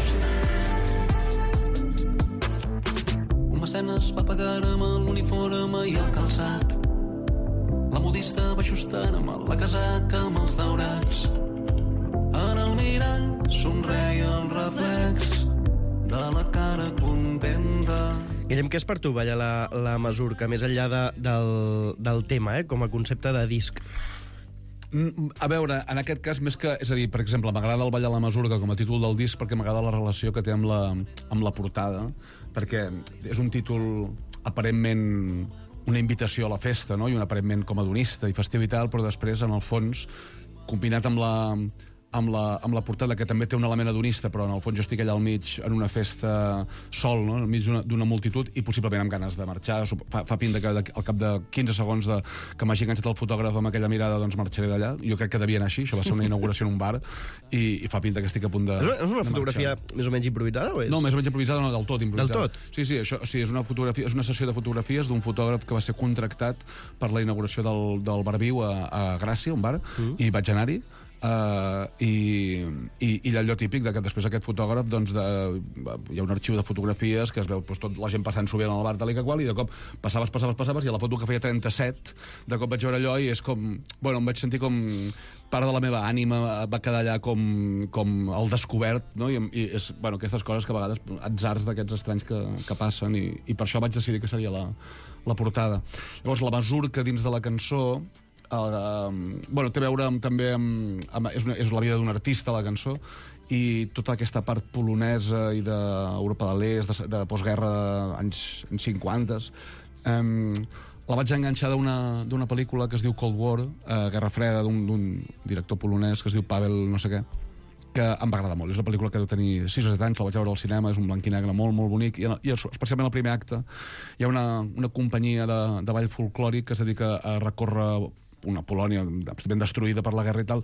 Speaker 15: fer. Un mecenes va pagar amb l'uniforme i el calçat. La modista va ajustant amb la casaca amb els daurats. En el mirall somreia el reflex de la cara contenta.
Speaker 7: Guillem, què és per tu ballar la mazurca, més enllà del tema, com a concepte de disc?
Speaker 16: A veure, en aquest cas, més que... És a dir, per exemple, m'agrada el ballar la mazurca com a títol del disc perquè m'agrada la relació que té amb la portada, perquè és un títol aparentment una invitació a la festa, no? I un aparentment com hedonista i festiu i tal, però després, en el fons, combinat amb la portada, que també té un element hedonista, però en el fons jo estic allà al mig en una festa sol, no? Al mig d'una multitud, i possiblement amb ganes de marxar. Fa pinta que al cap de 15 segons que m'hagi enganxat el fotògraf amb aquella mirada, doncs marxaré d'allà. Jo crec que devia anar així, això va ser una inauguració en un bar, i fa pinta que estic a punt de
Speaker 7: És una fotografia més o menys improvisada, o és?
Speaker 16: No, més o menys improvisada, no, del tot improvisada.
Speaker 7: Del tot?
Speaker 16: Sí, això, és una sessió de fotografies d'un fotògraf que va ser contractat per la inauguració del Barbiu a Gràcia, un bar, i vaig anar-hi. I allò típic de que després aquest fotògraf, doncs, hi ha un arxiu de fotografies que es veu tot la gent passant-s'ho bé en el bar tal i qual, i de cop passaves, i a la foto que feia 37 de cop vaig veure allò i és com... Bueno, em vaig sentir com... part de la meva ànima va quedar allà com el descobert, no? I és, bueno, aquestes coses que a vegades, atzars d'aquests estranys que passen, i per això vaig decidir que seria la portada. Llavors, la mazurca dins de la cançó Bueno, té a veure també amb és la vida d'un artista, la cançó, i tota aquesta part polonesa i d'Europa de l'Est, de postguerra, anys 50. La vaig enganxar d'una pel·lícula que es diu Cold War, Guerra Freda, d'un director polonès que es diu Pavel no sé què, que em va agradar molt. És una pel·lícula que deu tenir 6 o 7 anys, la vaig veure al cinema, és un blanc i negre molt, molt bonic, i especialment al primer acte hi ha una companyia de ball folclòric que es dedica a recórrer una Polònia absolutament destruïda per la guerra i tal,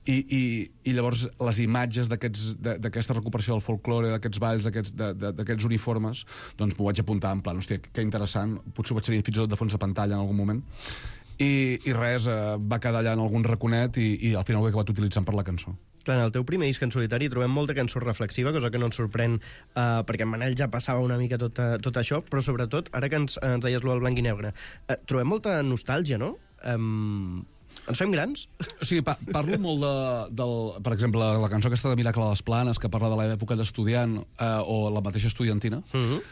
Speaker 16: i llavors les imatges d'aquesta recuperació del folklore, d'aquests balls, d'aquests uniformes, doncs m'ho vaig apuntar en plan, hòstia, que interessant, potser ho vaig tenir fins i tot de fons de pantalla en algun moment, i res, va quedar allà en algun raconet i al final ho he acabat utilitzant per la cançó.
Speaker 7: Clar, en el teu primer disc en solitari trobem molta cançó reflexiva, cosa que no ens sorprèn, perquè en Manel ja passava una mica tot això, però sobretot, ara que ens deies lo del blanc i negre, trobem molta nostàlgia, no? Ens fem grans?
Speaker 16: O sigui, parlo molt per exemple, la cançó aquesta de Miracle a les Planes, que parla de l'època d'estudiant, o la mateixa estudiantina.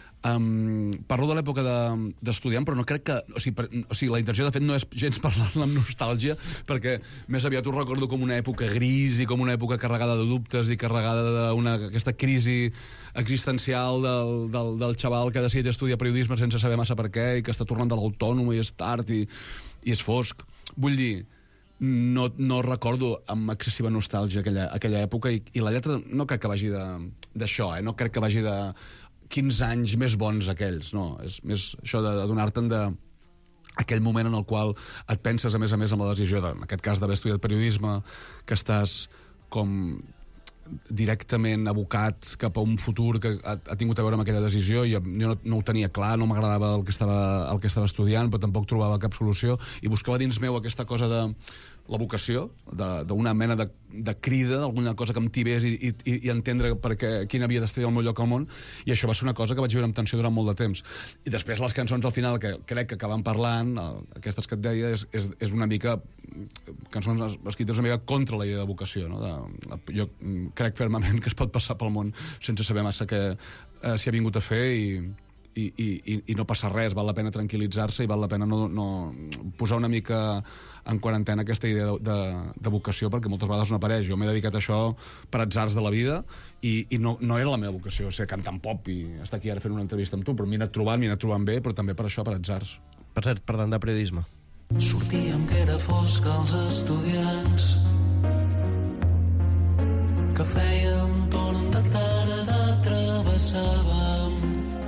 Speaker 16: Parlo de l'època d'estudiant, però no crec que... O sigui, la intenció, de fet, no és gens parlar-ne amb nostàlgia, perquè més aviat ho recordo com una època gris i com una època carregada de dubtes i carregada d'aquesta crisi existencial del xaval que ha decidit estudiar periodisme sense saber massa per què i que està tornant de l'autònom i és tard i és fosc. Vull dir, no recordo amb excessiva nostàlgia aquella època i la lletra no crec que vagi d'això, no crec que vagi de 15 anys més bons aquells, no. És més això d'adonar-te'n d'aquell moment en el qual et penses, a més amb la decisió, en aquest cas d'haver estudiat periodisme, que estàs com directament abocat cap a un futur que ha tingut a veure amb aquella decisió i jo no ho tenia clar, no m'agradava el que estava estudiant, però tampoc trobava cap solució i buscava dins meu aquesta cosa de la vocació, d'una mena de crida, alguna cosa que em tibés i entendre quin havia d'estar al meu lloc al món, i això va ser una cosa que vaig viure amb tensió durant molt de temps. I després les cançons al final, que crec que acaben parlant, aquestes que et deia, és una mica cançons escrites una mica contra la idea de vocació, no? Jo crec fermament que es pot passar pel món sense saber massa què s'hi ha vingut a fer i no passa res, val la pena tranquil·litzar-se i val la pena no posar una mica en quarantena aquesta idea de vocació, perquè moltes vegades no apareix. Jo m'he dedicat a això per atzars de la vida i no era la meva vocació, ser cantant pop i estar aquí ara fent una entrevista amb tu, però m'he anat trobant bé, però també per això, per atzars.
Speaker 7: Per cert, parlant de periodisme.
Speaker 15: Sortíem que era fosc els estudiants, que fèiem torn de tarda, travessàvem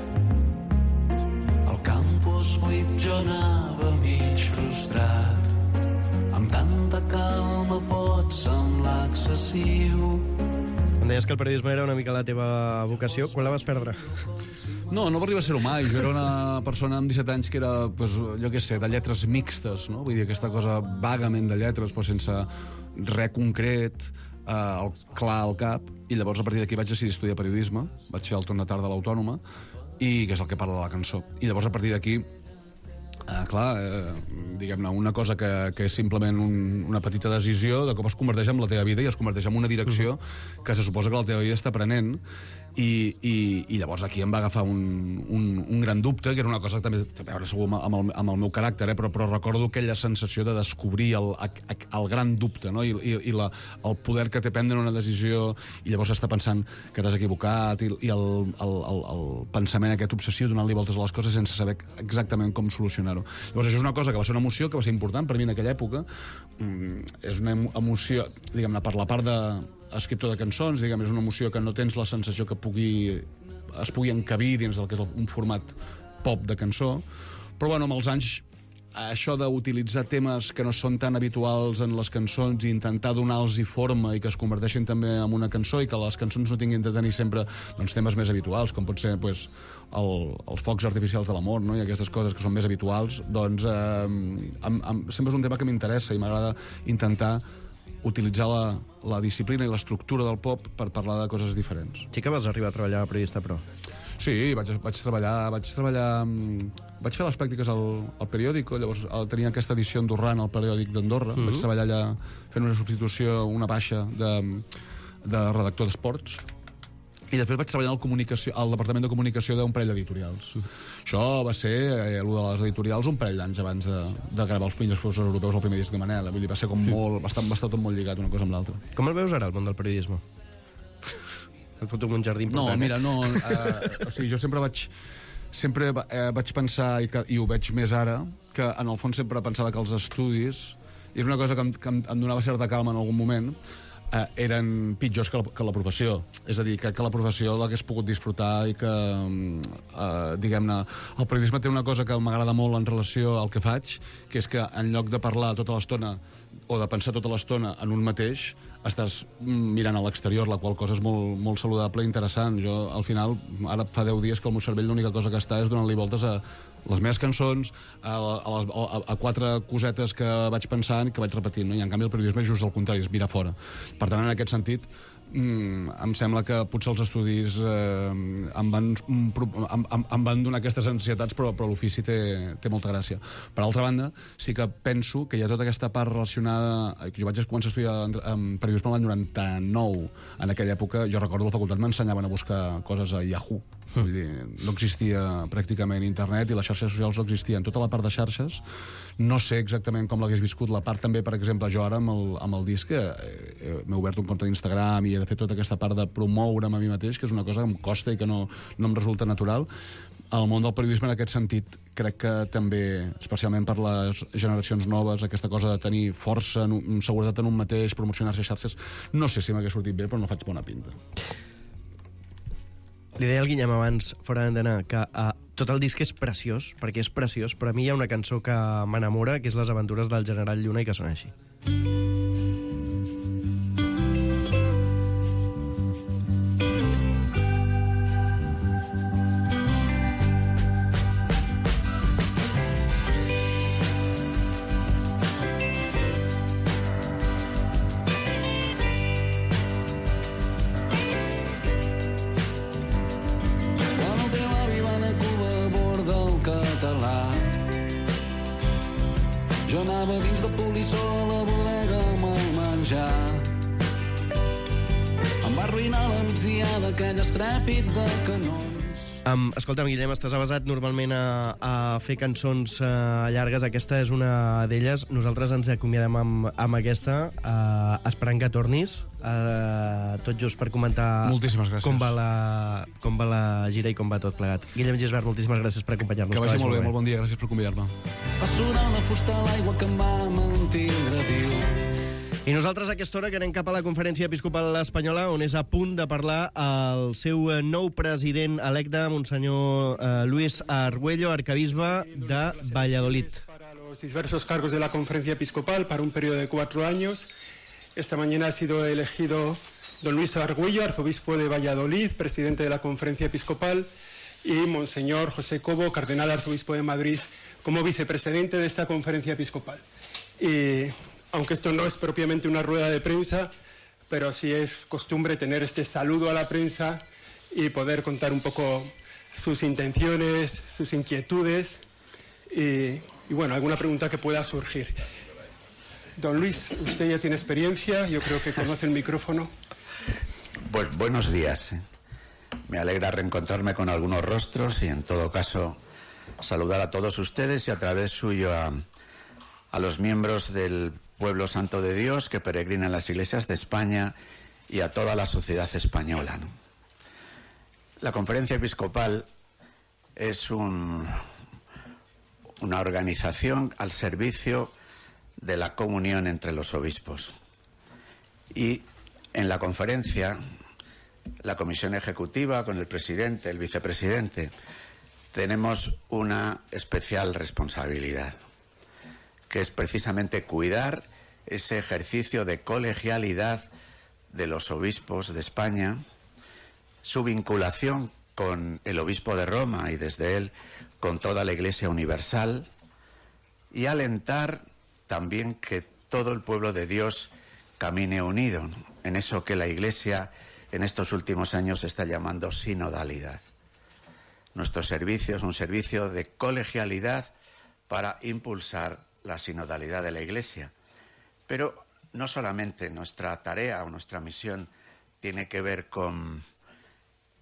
Speaker 15: el campus buit, jo anava mig frustrat. Amb tanta calma pot semblar excessiu.
Speaker 7: Em deies que el periodisme era una mica la teva vocació. Quan la vas perdre?
Speaker 16: No va arribar a ser-ho mai. Jo era una persona amb 17 anys que era, jo què sé, de lletres mixtes, no? Vull dir, aquesta cosa vagament de lletres, però sense res concret, clar al cap. I llavors, a partir d'aquí, vaig decidir estudiar periodisme. Vaig fer el torn de tarda a l'Autònoma, i que és el que parla de la cançó. I llavors, a partir d'aquí, diguem-ne, una cosa que és simplement una petita decisió, de cop es converteix en la teva vida i es converteix en una direcció que se suposa que la teva vida està prenent, i llavors aquí em va agafar un gran dubte, que era una cosa que també té a veure segur amb el meu caràcter, però recordo aquella sensació de descobrir el gran dubte, no? I el poder que té prendre una decisió i llavors està pensant que t'has equivocat i el pensament aquest obsessiu donant-li voltes a les coses sense saber exactament com solucionar-ho. Llavors això és una cosa que va ser una emoció que va ser important per mi en aquella època. És una emoció, diguem-ne, per la part d'escriptor de cançons, diguem, és una emoció que no tens la sensació que es pugui encabir dins del que és un format pop de cançó, però bueno, amb els anys això d'utilitzar temes que no són tan habituals en les cançons i intentar donar-los forma i que es converteixin també en una cançó i que les cançons no tinguin de tenir sempre temes més habituals, com pot ser els focs artificials de l'amor, no? I aquestes coses que són més habituals, doncs sempre és un tema que m'interessa i m'agrada intentar utilitzar la disciplina i l'estructura del pop per parlar de coses diferents.
Speaker 7: Sí que vas arribar a treballar a periodista, però...
Speaker 16: Sí, vaig treballar... Vaig fer les pràctiques al periòdico, llavors tenia aquesta edició andorrana al periòdic d'Andorra. Vaig treballar allà fent una substitució, una baixa de redactor d'esports, i després vaig treballar al Departament de Comunicació d'un parell d'editorials. Això va ser, allò de les editorials, un parell d'anys abans de gravar els millors professors europeus al primer disc de Manel. Vull dir, va ser com molt... Va estar tot molt lligat una cosa amb l'altra.
Speaker 7: Com el veus ara, el món del periodisme? Et foto en un jardí important.
Speaker 16: No, mira, no... O sigui, jo sempre vaig pensar, i ho veig més ara, que en el fons sempre pensava que els estudis, i és una cosa que em donava certa calma en algun moment, eren pitjors que la professió. És a dir, que la professió l'hagués pogut disfrutar i que, diguem-ne, el periodisme té una cosa que m'agrada molt en relació al que faig, que és que en lloc de parlar tota l'estona o de pensar tota l'estona en un mateix, estàs mirant a l'exterior, la qual cosa és molt, molt saludable i interessant. Jo, al final, ara fa 10 dies que el meu cervell l'única cosa que està és donant-li voltes a les meves cançons, a 4 cosetes que vaig pensant i que vaig repetint, no? I en canvi el periodisme és just el contrari, és mirar fora. Per tant, en aquest sentit, em sembla que potser els estudis em van donar aquestes ansietats, però l'ofici té molta gràcia. Per altra banda, sí que penso que hi ha tota aquesta part relacionada... Jo vaig començar a estudiar periodisme l'any 99. En aquella època, jo recordo a la facultat m'ensenyaven a buscar coses a Yahoo. Vull dir, no existia pràcticament internet i les xarxes socials no existien. Tota la part de xarxes, no sé exactament com l'hagués viscut. La part també, per exemple, jo ara amb el disc m'he obert un compte d'Instagram i he de fer tota aquesta part de promoure'm a mi mateix, que és una cosa que em costa i que no em resulta natural. El món del periodisme, en aquest sentit, crec que també, especialment per les generacions noves, aquesta cosa de tenir força, seguretat en un mateix, promocionar-se a xarxes, no sé si m'hagués sortit bé, però no faig bona pinta.
Speaker 7: Li deia al Guillem abans, fora d'antena, que tot el disc és preciós, perquè és preciós, però a mi hi ha una cançó que m'enamora, que és Les aventures del general Lluna, i que sona així.
Speaker 15: Jo anava dins del polissó a la bodega amb el menjar. Em va arruïnar la migdia d'aquell estrèpit de canons.
Speaker 7: Escolta'm, Guillem, estàs avasat normalment a fer cançons llargues. Aquesta és una d'elles. Nosaltres ens acomiadem amb aquesta, esperant que tornis, tot just per comentar com va la gira i com va tot plegat. Guillem Gisbert, moltíssimes gràcies per acompanyar-nos.
Speaker 16: Que vagi molt bé, molt bon dia, gràcies per convidar-me.
Speaker 15: Va surar una fusta a l'aigua que em va mantindre viu.
Speaker 7: I nosaltres a aquesta hora que anem cap a la Conferència Episcopal Espanyola, on és a punt de parlar el seu nou president electe, Monsenyor Luis Argüello, arcabisbe de Valladolid.
Speaker 17: Para los diversos cargos de la Conferencia Episcopal para un periodo de 4 años. Esta mañana ha sido elegido don Luis Argüello, arzobispo de Valladolid, presidente de la Conferencia Episcopal, y Monseñor José Cobo, cardenal arzobispo de Madrid, como vicepresidente de esta Conferencia Episcopal. Y aunque esto no es propiamente una rueda de prensa, pero sí es costumbre tener este saludo a la prensa y poder contar un poco sus intenciones, sus inquietudes y bueno, alguna pregunta que pueda surgir. Don Luis, usted ya tiene experiencia, yo creo que conoce el micrófono.
Speaker 18: Pues buenos días. Me alegra reencontrarme con algunos rostros y en todo caso saludar a todos ustedes y a través suyo a los miembros del Pueblo Santo de Dios que peregrinan en las iglesias de España y a toda la sociedad española, ¿no? La Conferencia Episcopal es una organización al servicio de la comunión entre los obispos. Y en la conferencia, la comisión ejecutiva, con el presidente, el vicepresidente, tenemos una especial responsabilidad, que es precisamente cuidar ese ejercicio de colegialidad de los obispos de España, su vinculación con el obispo de Roma y desde él con toda la Iglesia universal, y alentar también que todo el pueblo de Dios camine unido, ¿no?, en eso que la Iglesia en estos últimos años está llamando sinodalidad. Nuestro servicio es un servicio de colegialidad para impulsar la sinodalidad de la Iglesia. Pero no solamente nuestra tarea o nuestra misión tiene que ver con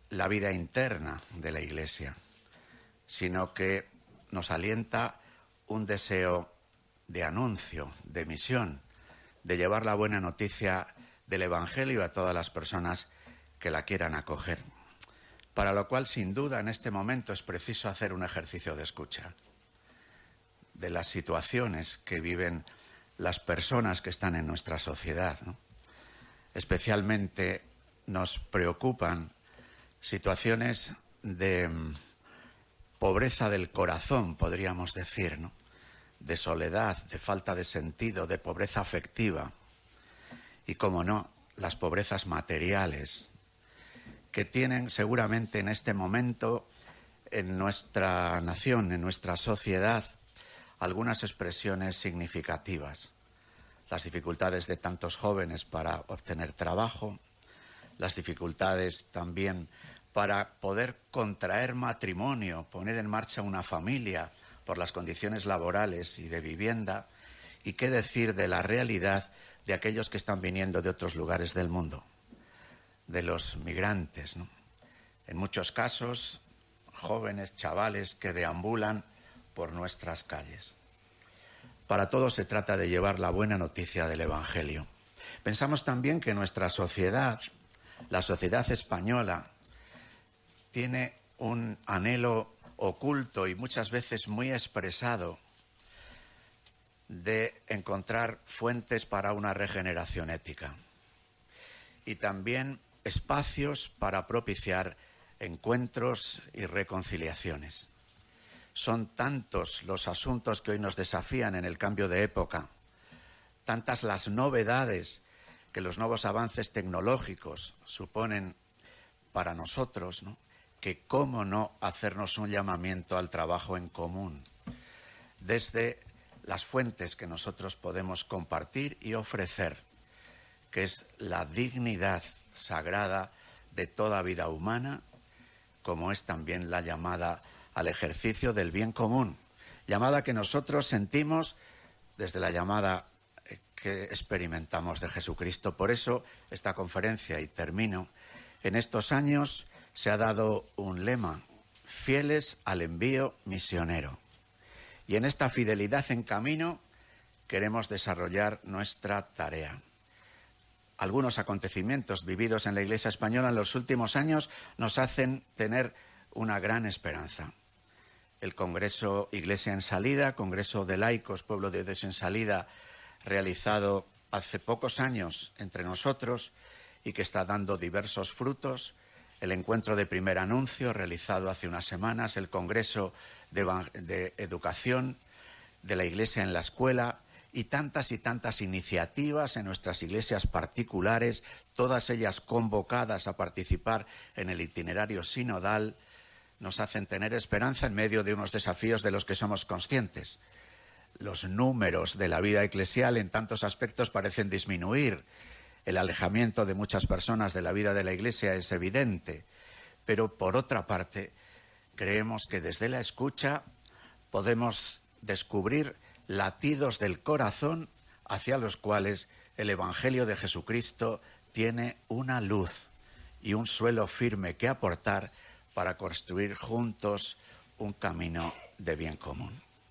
Speaker 18: la vida interna de la Iglesia, sino que nos alienta un deseo de anuncio, de misión, de llevar la buena noticia del Evangelio a todas las personas que la quieran acoger. Para lo cual, sin duda, en este momento es preciso hacer un ejercicio de escucha de las situaciones que viven las personas que están en nuestra sociedad, ¿no? Especialmente nos preocupan situaciones de pobreza del corazón, podríamos decir, ¿no? De soledad, de falta de sentido, de pobreza afectiva y, cómo no, las pobrezas materiales que tienen seguramente en este momento en nuestra nación, en nuestra sociedad, algunas expresiones significativas. Las dificultades de tantos jóvenes para obtener trabajo, las dificultades también para poder contraer matrimonio, poner en marcha una familia por las condiciones laborales y de vivienda, y qué decir de la realidad de aquellos que están viniendo de otros lugares del mundo, de los migrantes, ¿no? En muchos casos, jóvenes, chavales que deambulan por nuestras calles. Para todos se trata de llevar la buena noticia del Evangelio. Pensamos también que nuestra sociedad, la sociedad española, tiene un anhelo oculto y muchas veces muy expresado de encontrar fuentes para una regeneración ética y también espacios para propiciar encuentros y reconciliaciones. Son tantos los asuntos que hoy nos desafían en el cambio de época, tantas las novedades que los nuevos avances tecnológicos suponen para nosotros, ¿no? Que cómo no hacernos un llamamiento al trabajo en común, desde las fuentes que nosotros podemos compartir y ofrecer, que es la dignidad sagrada de toda vida humana, como es también la llamada al ejercicio del bien común, llamada que nosotros sentimos desde la llamada que experimentamos de Jesucristo. Por eso esta conferencia, y termino, en estos años se ha dado un lema: fieles al envío misionero. Y en esta fidelidad en camino queremos desarrollar nuestra tarea. Algunos acontecimientos vividos en la Iglesia española en los últimos años nos hacen tener una gran esperanza. El Congreso Iglesia en Salida, Congreso de Laicos, Pueblo de Dios en Salida, realizado hace pocos años entre nosotros y que está dando diversos frutos. El encuentro de primer anuncio realizado hace unas semanas, el Congreso de Educación de la Iglesia en la Escuela y tantas iniciativas en nuestras iglesias particulares, todas ellas convocadas a participar en el itinerario sinodal, nos hacen tener esperanza en medio de unos desafíos de los que somos conscientes. Los números de la vida eclesial en tantos aspectos parecen disminuir. El alejamiento de muchas personas de la vida de la Iglesia es evidente, pero por otra parte, creemos que desde la escucha podemos descubrir latidos del corazón hacia los cuales el Evangelio de Jesucristo tiene una luz y un suelo firme que aportar para construir juntos un camino de bien común.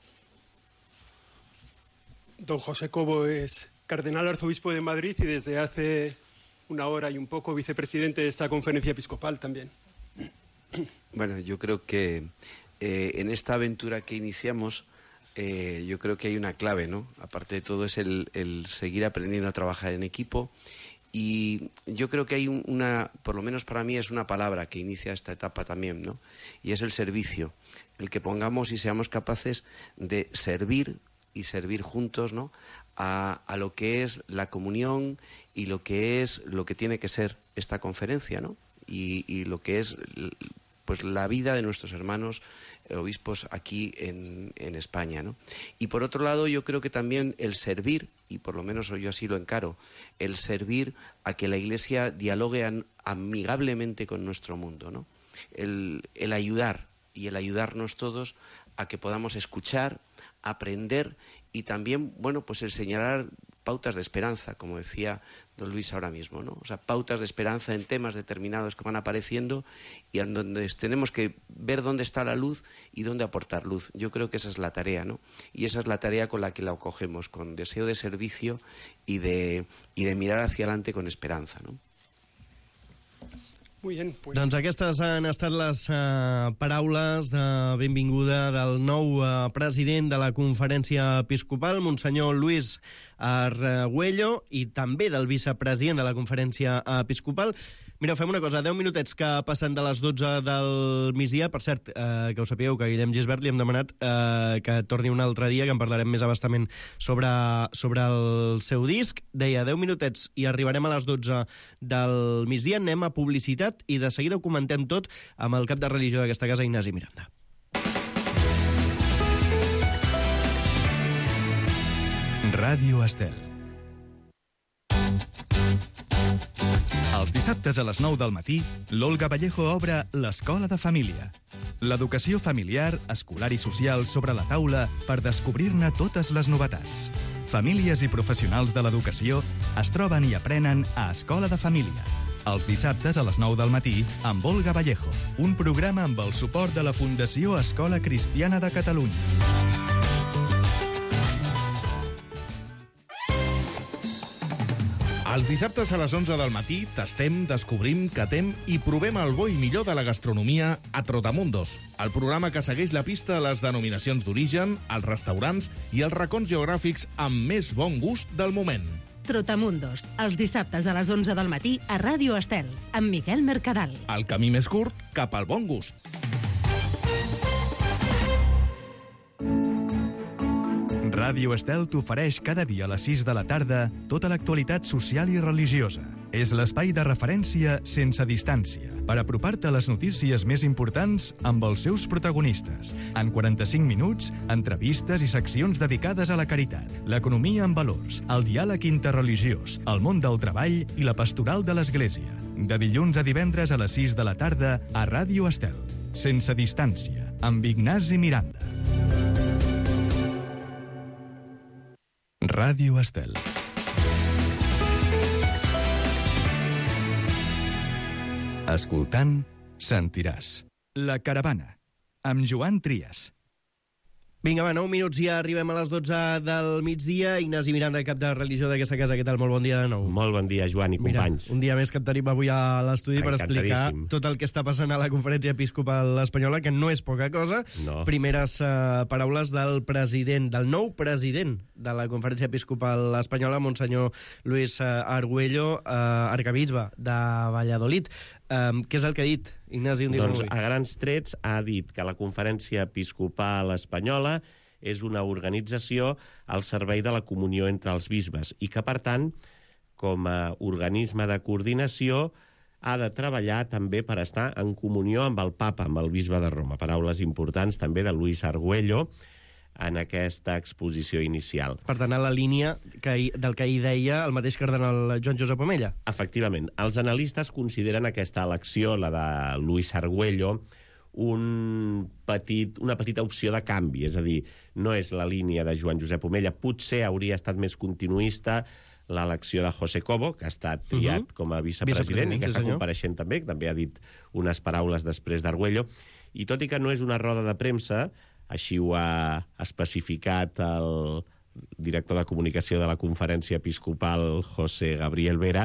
Speaker 17: Don José Cobo es cardenal arzobispo de Madrid y desde hace una hora y un poco vicepresidente de esta conferencia episcopal también.
Speaker 19: Bueno, yo creo que en esta aventura que iniciamos, yo creo que hay una clave, ¿no? Aparte de todo es el seguir aprendiendo a trabajar en equipo, y yo creo que hay por lo menos para mí es una palabra que inicia esta etapa también, ¿no? Y es el servicio, el que pongamos y seamos capaces de servir y servir juntos, ¿no? A lo que es la comunión y lo que tiene que ser esta conferencia, ¿no? Y lo que es pues la vida de nuestros hermanos obispos aquí en España, ¿no? Y por otro lado, yo creo que también el servir, y por lo menos yo así lo encaro, el servir a que la Iglesia dialogue amigablemente con nuestro mundo, ¿no? El ayudar y el ayudarnos todos a que podamos escuchar, aprender y también, bueno, pues el señalar pautas de esperanza, como decía don Luis ahora mismo, ¿no? O sea, pautas de esperanza en temas determinados que van apareciendo y en donde tenemos que ver dónde está la luz y dónde aportar luz. Yo creo que esa es la tarea, ¿no? Y esa es la tarea con la que la acogemos, con deseo de servicio y de mirar hacia adelante con esperanza, ¿no?
Speaker 17: Muy bien, pues...
Speaker 7: Doncs aquestes han estat les paraules de benvinguda del nou president de la Conferència Episcopal, Monsenyor Luis Argüello, i també del vicepresident de la Conferència Episcopal. Mira, fem una cosa, 10 minutets que passen de les 12 del migdia. Per cert, que ho sapigueu, que a Guillem Gisbert li hem demanat que torni un altre dia, que en parlarem més abastament sobre el seu disc. Deia, 10 minutets i arribarem a les 12 del migdia. Anem a publicitat i de seguida ho comentem tot amb el cap de religió d'aquesta casa, Ignasi Miranda.
Speaker 1: Ràdio Estel. Els dissabtes a les 9 del matí, l'Olga Vallejo obre l'Escola de Família. L'educació familiar, escolar i social sobre la taula per descobrir-ne totes les novetats. Famílies i professionals de l'educació es troben i aprenen a Escola de Família. Els dissabtes a les 9 del matí, amb Olga Vallejo, un programa amb el suport de la Fundació Escola Cristiana de Catalunya.
Speaker 20: Els dissabtes a les 11 del matí tastem, descobrim, catem i provem el bo i millor de la gastronomia a Trotamundos, el programa que segueix la pista a les denominacions d'origen, els restaurants i els racons geogràfics amb més bon gust del moment.
Speaker 12: Trotamundos, els dissabtes a les 11 del matí a Ràdio Estel, amb Miquel Mercadal.
Speaker 20: El camí més curt cap al bon gust.
Speaker 1: Ràdio Estel t'ofereix cada dia a les 6 de la tarda tota l'actualitat social i religiosa. És l'espai de referència sense distància per apropar-te a les notícies més importants amb els seus protagonistes. En 45 minuts, entrevistes i seccions dedicades a la caritat, l'economia en valors, el diàleg interreligiós, el món del treball i la pastoral de l'Església. De dilluns a divendres a les 6 de la tarda a Ràdio Estel. Sense distància, amb Ignasi Miranda. Ràdio Estel. Escoltant, sentiràs. La caravana, amb Joan Trias.
Speaker 7: Vinga, va, 9 minuts i ja arribem a les 12 del migdia. Ignasi Miranda, cap de religió d'aquesta casa. Què tal? Molt bon dia de nou.
Speaker 21: Molt bon dia, Joan i companys.
Speaker 7: Mira, un dia més que et tenim avui a l'estudi per explicar tot el que està passant a la Conferència Episcopal Espanyola, que no és poca cosa. No. Primeres paraules del president, del nou president de la Conferència Episcopal Espanyola, Monsenyor Luis Argüello, arcabisbe de Valladolid. Què és el que ha dit, Ignasi?
Speaker 21: Doncs a grans trets ha dit que la Conferència Episcopal Espanyola és una organització al servei de la comunió entre els bisbes i que, per tant, com a organisme de coordinació, ha de treballar també per estar en comunió amb el papa, amb el bisbe de Roma. Paraules importants també de Luis Argüello en aquesta exposició inicial.
Speaker 7: Per tant, a la línia del que hi deia el mateix cardenal Joan Josep Omella.
Speaker 21: Efectivament. Els analistes consideren aquesta elecció, la de Luis Argüello, una petita opció de canvi. És a dir, no és la línia de Joan Josep Omella. Potser hauria estat més continuista l'elecció de José Cobo, que ha estat triat com a vicepresident i que està compareixent també, que també ha dit unes paraules després d'Argüello. I tot i que no és una roda de premsa, així ho ha especificat el director de comunicació de la Conferència Episcopal, José Gabriel Vera,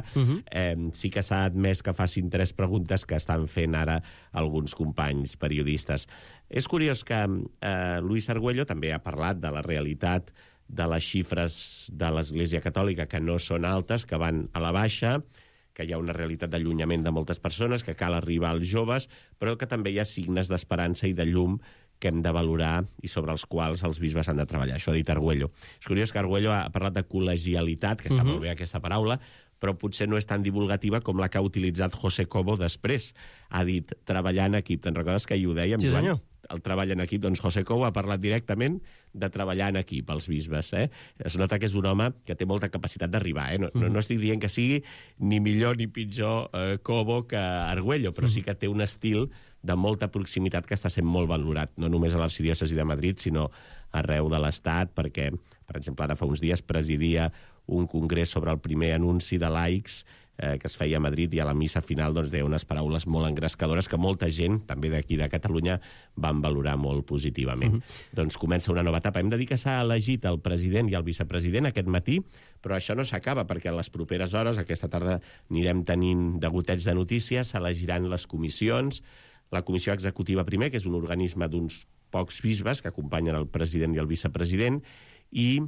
Speaker 21: sí que s'ha admès que facin 3 preguntes que estan fent ara alguns companys periodistes. És curiós que Luis Argüello també ha parlat de la realitat de les xifres de l'Església Catòlica, que no són altes, que van a la baixa, que hi ha una realitat d'allunyament de moltes persones, que cal arribar als joves, però que també hi ha signes d'esperança i de llum que hem de valorar i sobre els quals els bisbes han de treballar. Això ha dit Argüello. És curiós que Argüello ha parlat de col·legialitat, que està molt bé aquesta paraula, però potser no és tan divulgativa com la que ha utilitzat José Cobo després. Ha dit treballar en equip. Te'n recordes que ahir ho dèiem?
Speaker 7: Sí, senyor.
Speaker 21: El treball en equip. Doncs José Cobo ha parlat directament de treballar en equip, els bisbes. Es nota que és un home que té molta capacitat d'arribar. No estic dient que sigui ni millor ni pitjor Cobo que Argüello, però sí que té un estil de molta proximitat que està sent molt valorat, no només a l'arxidiòcesi de Madrid, sinó arreu de l'Estat, perquè, per exemple, ara fa uns dies presidia un congrés sobre el primer anunci de laics que es feia a Madrid, i a la missa final doncs, deia unes paraules molt engrescadores que molta gent, també d'aquí de Catalunya, van valorar molt positivament. Doncs comença una nova etapa. Hem de dir que s'ha elegit el president i el vicepresident aquest matí, però això no s'acaba, perquè en les properes hores, aquesta tarda, anirem tenint degotets de notícies, s'elegiran les comissions, la comissió executiva primer, que és un organisme d'uns pocs bisbes que acompanyen el president i el vicepresident, i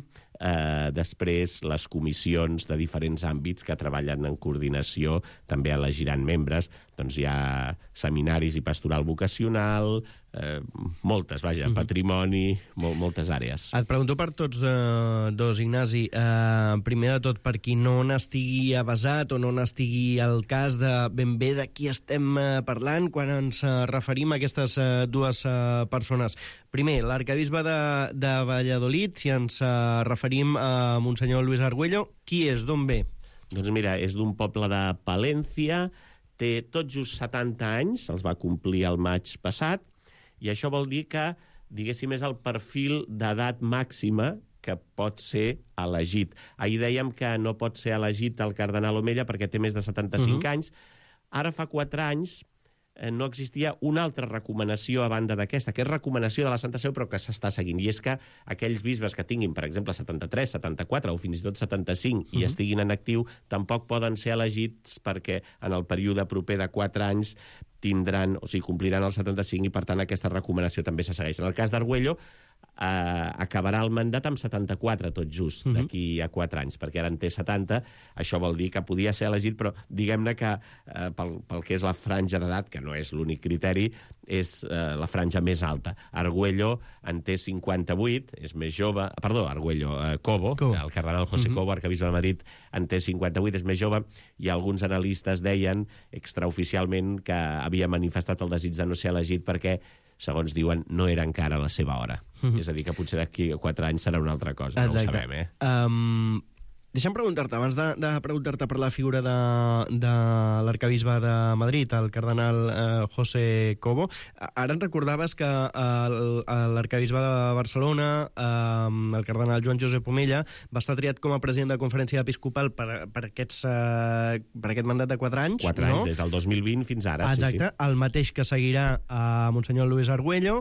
Speaker 21: després les comissions de diferents àmbits que treballen en coordinació també elegiran membres. Doncs hi ha seminaris i pastoral vocacional, moltes, vaja, patrimoni, moltes àrees.
Speaker 7: Et pregunto per tots dos, Ignasi. Primer de tot, per qui no n'estigui avasat o no n'estigui al cas de ben bé de qui estem parlant quan ens referim a aquestes dues persones. Primer, l'arcabisbe de Valladolid, si ens referim a Monsenyor Luis Argüello, qui és, d'on ve?
Speaker 21: Doncs mira, és d'un poble de Palència, té tot just 70 anys, els va complir el maig passat, i això vol dir que, diguéssim, és el perfil d'edat màxima que pot ser elegit. Ahir dèiem que no pot ser elegit el cardenal Omella perquè té més de 75 anys. Ara fa 4 anys no existia una altra recomanació a banda d'aquesta, que és recomanació de la Santa Seu, però que s'està seguint. I és que aquells bisbes que tinguin, per exemple, 73, 74 o fins i tot 75 i estiguin en actiu, tampoc poden ser elegits perquè en el període proper de 4 anys tindran, o sigui, compliran el 75 i, per tant, aquesta recomanació també se segueix. En el cas d'Argüello, acabarà el mandat amb 74, tot just, d'aquí a 4 anys, perquè ara en té 70. Això vol dir que podia ser elegit, però diguem-ne que pel que és la franja d'edat, que no és l'únic criteri, és la franja més alta. Argüello en té 58, és més jove... Perdó, Argüello, Cobo, el cardenal José Cobo, arcabisbe de Madrid, en té 58, és més jove, i alguns analistes deien extraoficialment que havia manifestat el desig de no ser elegit perquè, segons diuen, no era encara la seva hora. És a dir, que potser d'aquí a 4 anys serà una altra cosa. No ho sabem,
Speaker 7: Deixa'm preguntar-te, abans de preguntar-te per la figura de l'arcabisbe de Madrid, el cardenal José Cobo, ara ens recordaves que l'arcabisbe de Barcelona, el cardenal Joan Josep Omella, va estar triat com a president de Conferència Episcopal per aquest mandat de 4 anys.
Speaker 21: 4 anys, des del 2020 fins ara.
Speaker 7: Exacte, el mateix que seguirà a Monsenyor Luis Argüello.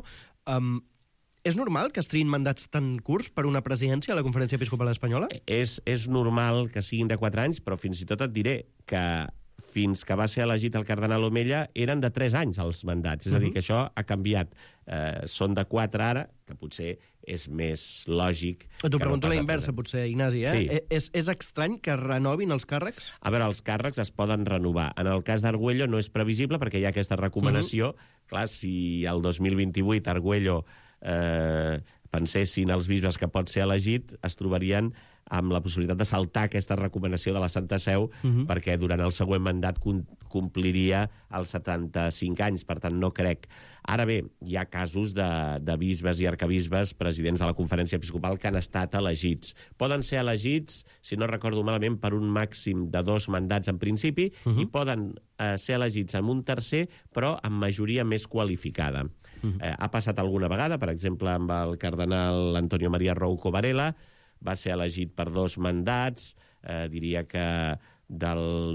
Speaker 7: És normal que es triïn mandats tan curts per una presidència a la Conferència Episcopal Espanyola?
Speaker 21: És normal que siguin de 4 anys, però fins i tot et diré que fins que va ser elegit el cardenal Omella eren de 3 anys els mandats. És a dir, que això ha canviat. Són de 4 ara, que potser és més lògic...
Speaker 7: T'ho pregunto a la inversa, potser, Ignasi.
Speaker 21: Sí.
Speaker 7: És estrany que renovin els càrrecs?
Speaker 21: A veure, els càrrecs es poden renovar. En el cas d'Argüello no és previsible perquè hi ha aquesta recomanació. Clar, si el 2028 Argüello pensessin els bisbes que pot ser elegit, es trobarien amb la possibilitat de saltar aquesta recomanació de la Santa Seu perquè durant el següent mandat compliria els 75 anys. Per tant, no crec. Ara bé, hi ha casos de bisbes i arcabisbes, presidents de la Conferència Episcopal, que han estat elegits. Poden ser elegits, si no recordo malament, per un màxim de 2 mandats en principi, i poden ser elegits en un tercer, però amb majoria més qualificada. Ha passat alguna vegada, per exemple, amb el cardenal Antonio María Rouco Varela, va ser elegit per 2 mandats, diria que del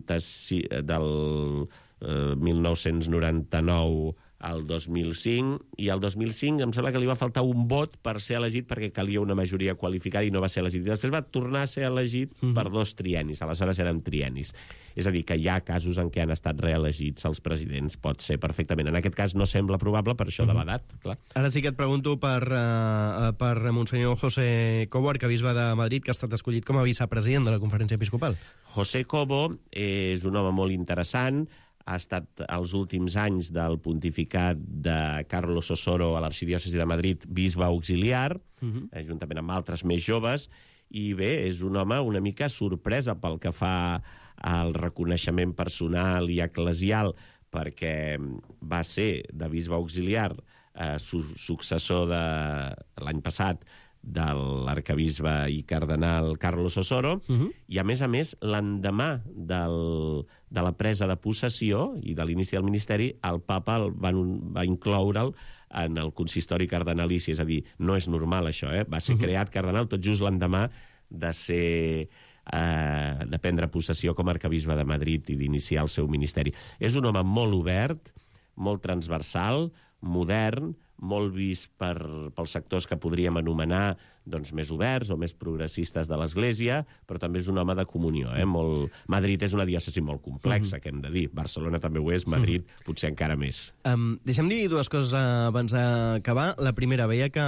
Speaker 21: 1999 al 2005, i al 2005 em sembla que li va faltar un vot per ser elegit perquè calia una majoria qualificada i no va ser elegit. I després va tornar a ser elegit per 2 triennis, aleshores eren triennis. És a dir, que hi ha casos en què han estat reelegits els presidents, pot ser perfectament. En aquest cas no sembla probable per això de l'edat, clar.
Speaker 7: Ara sí que et pregunto per Monsenyor José Cobo, arcabisbe de Madrid, que ha estat escollit com a vicepresident de la Conferència Episcopal.
Speaker 21: José Cobo és un home molt interessant, ha estat els últims anys del pontificat de Carlos Osoro a l'arxidiòcesi de Madrid bisbe auxiliar, juntament amb altres més joves, i bé, és un home una mica sorpresa pel que fa al reconeixement personal i eclesial, perquè va ser de bisbe auxiliar successor de l'any passat de l'arcabisbe i cardenal Carlos Osoro, i a més, l'endemà de la presa de possessió i de l'inici del ministeri, el papa va incloure'l en el consistori cardenalici, és a dir, no és normal això, va ser creat cardenal tot just l'endemà de prendre possessió com a arquebisbe de Madrid i d'iniciar el seu ministeri. És un home molt obert, molt transversal, modern, molt vist pels sectors que podríem anomenar més oberts o més progressistes de l'Església, però també és un home de comunió. Madrid és una diòcesi molt complexa, que hem de dir. Barcelona també ho és, Madrid potser encara més.
Speaker 7: Deixa'm dir dues coses abans d'acabar. La primera, veia que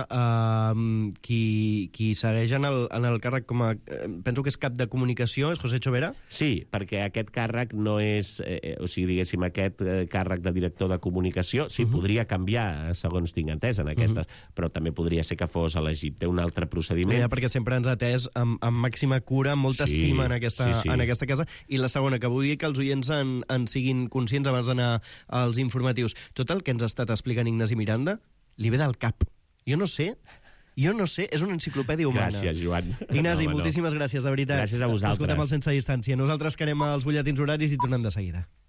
Speaker 7: qui segueix en el càrrec com a... penso que és cap de comunicació, és José Chovera?
Speaker 21: Sí, perquè aquest càrrec no és... o sigui, diguéssim, aquest càrrec de director de comunicació, sí, podria canviar, segons tinc entès, en aquestes, però també podria ser que fos elegit. Té un altre procediment.
Speaker 7: Ja, perquè sempre ens ha atès amb màxima cura, amb molta estima en aquesta casa. I la segona, que vull que els oients en siguin conscients abans d'anar als informatius. Tot el que ens ha estat explicant Ignasi Miranda li ve del cap. Jo no sé, és una enciclopèdia humana.
Speaker 21: Gràcies, Joan.
Speaker 7: Ignasi, moltíssimes gràcies, de veritat.
Speaker 21: Gràcies a vosaltres.
Speaker 7: Escoltem el Sense Distància. Nosaltres que anem als butlletins horaris i tornem de seguida.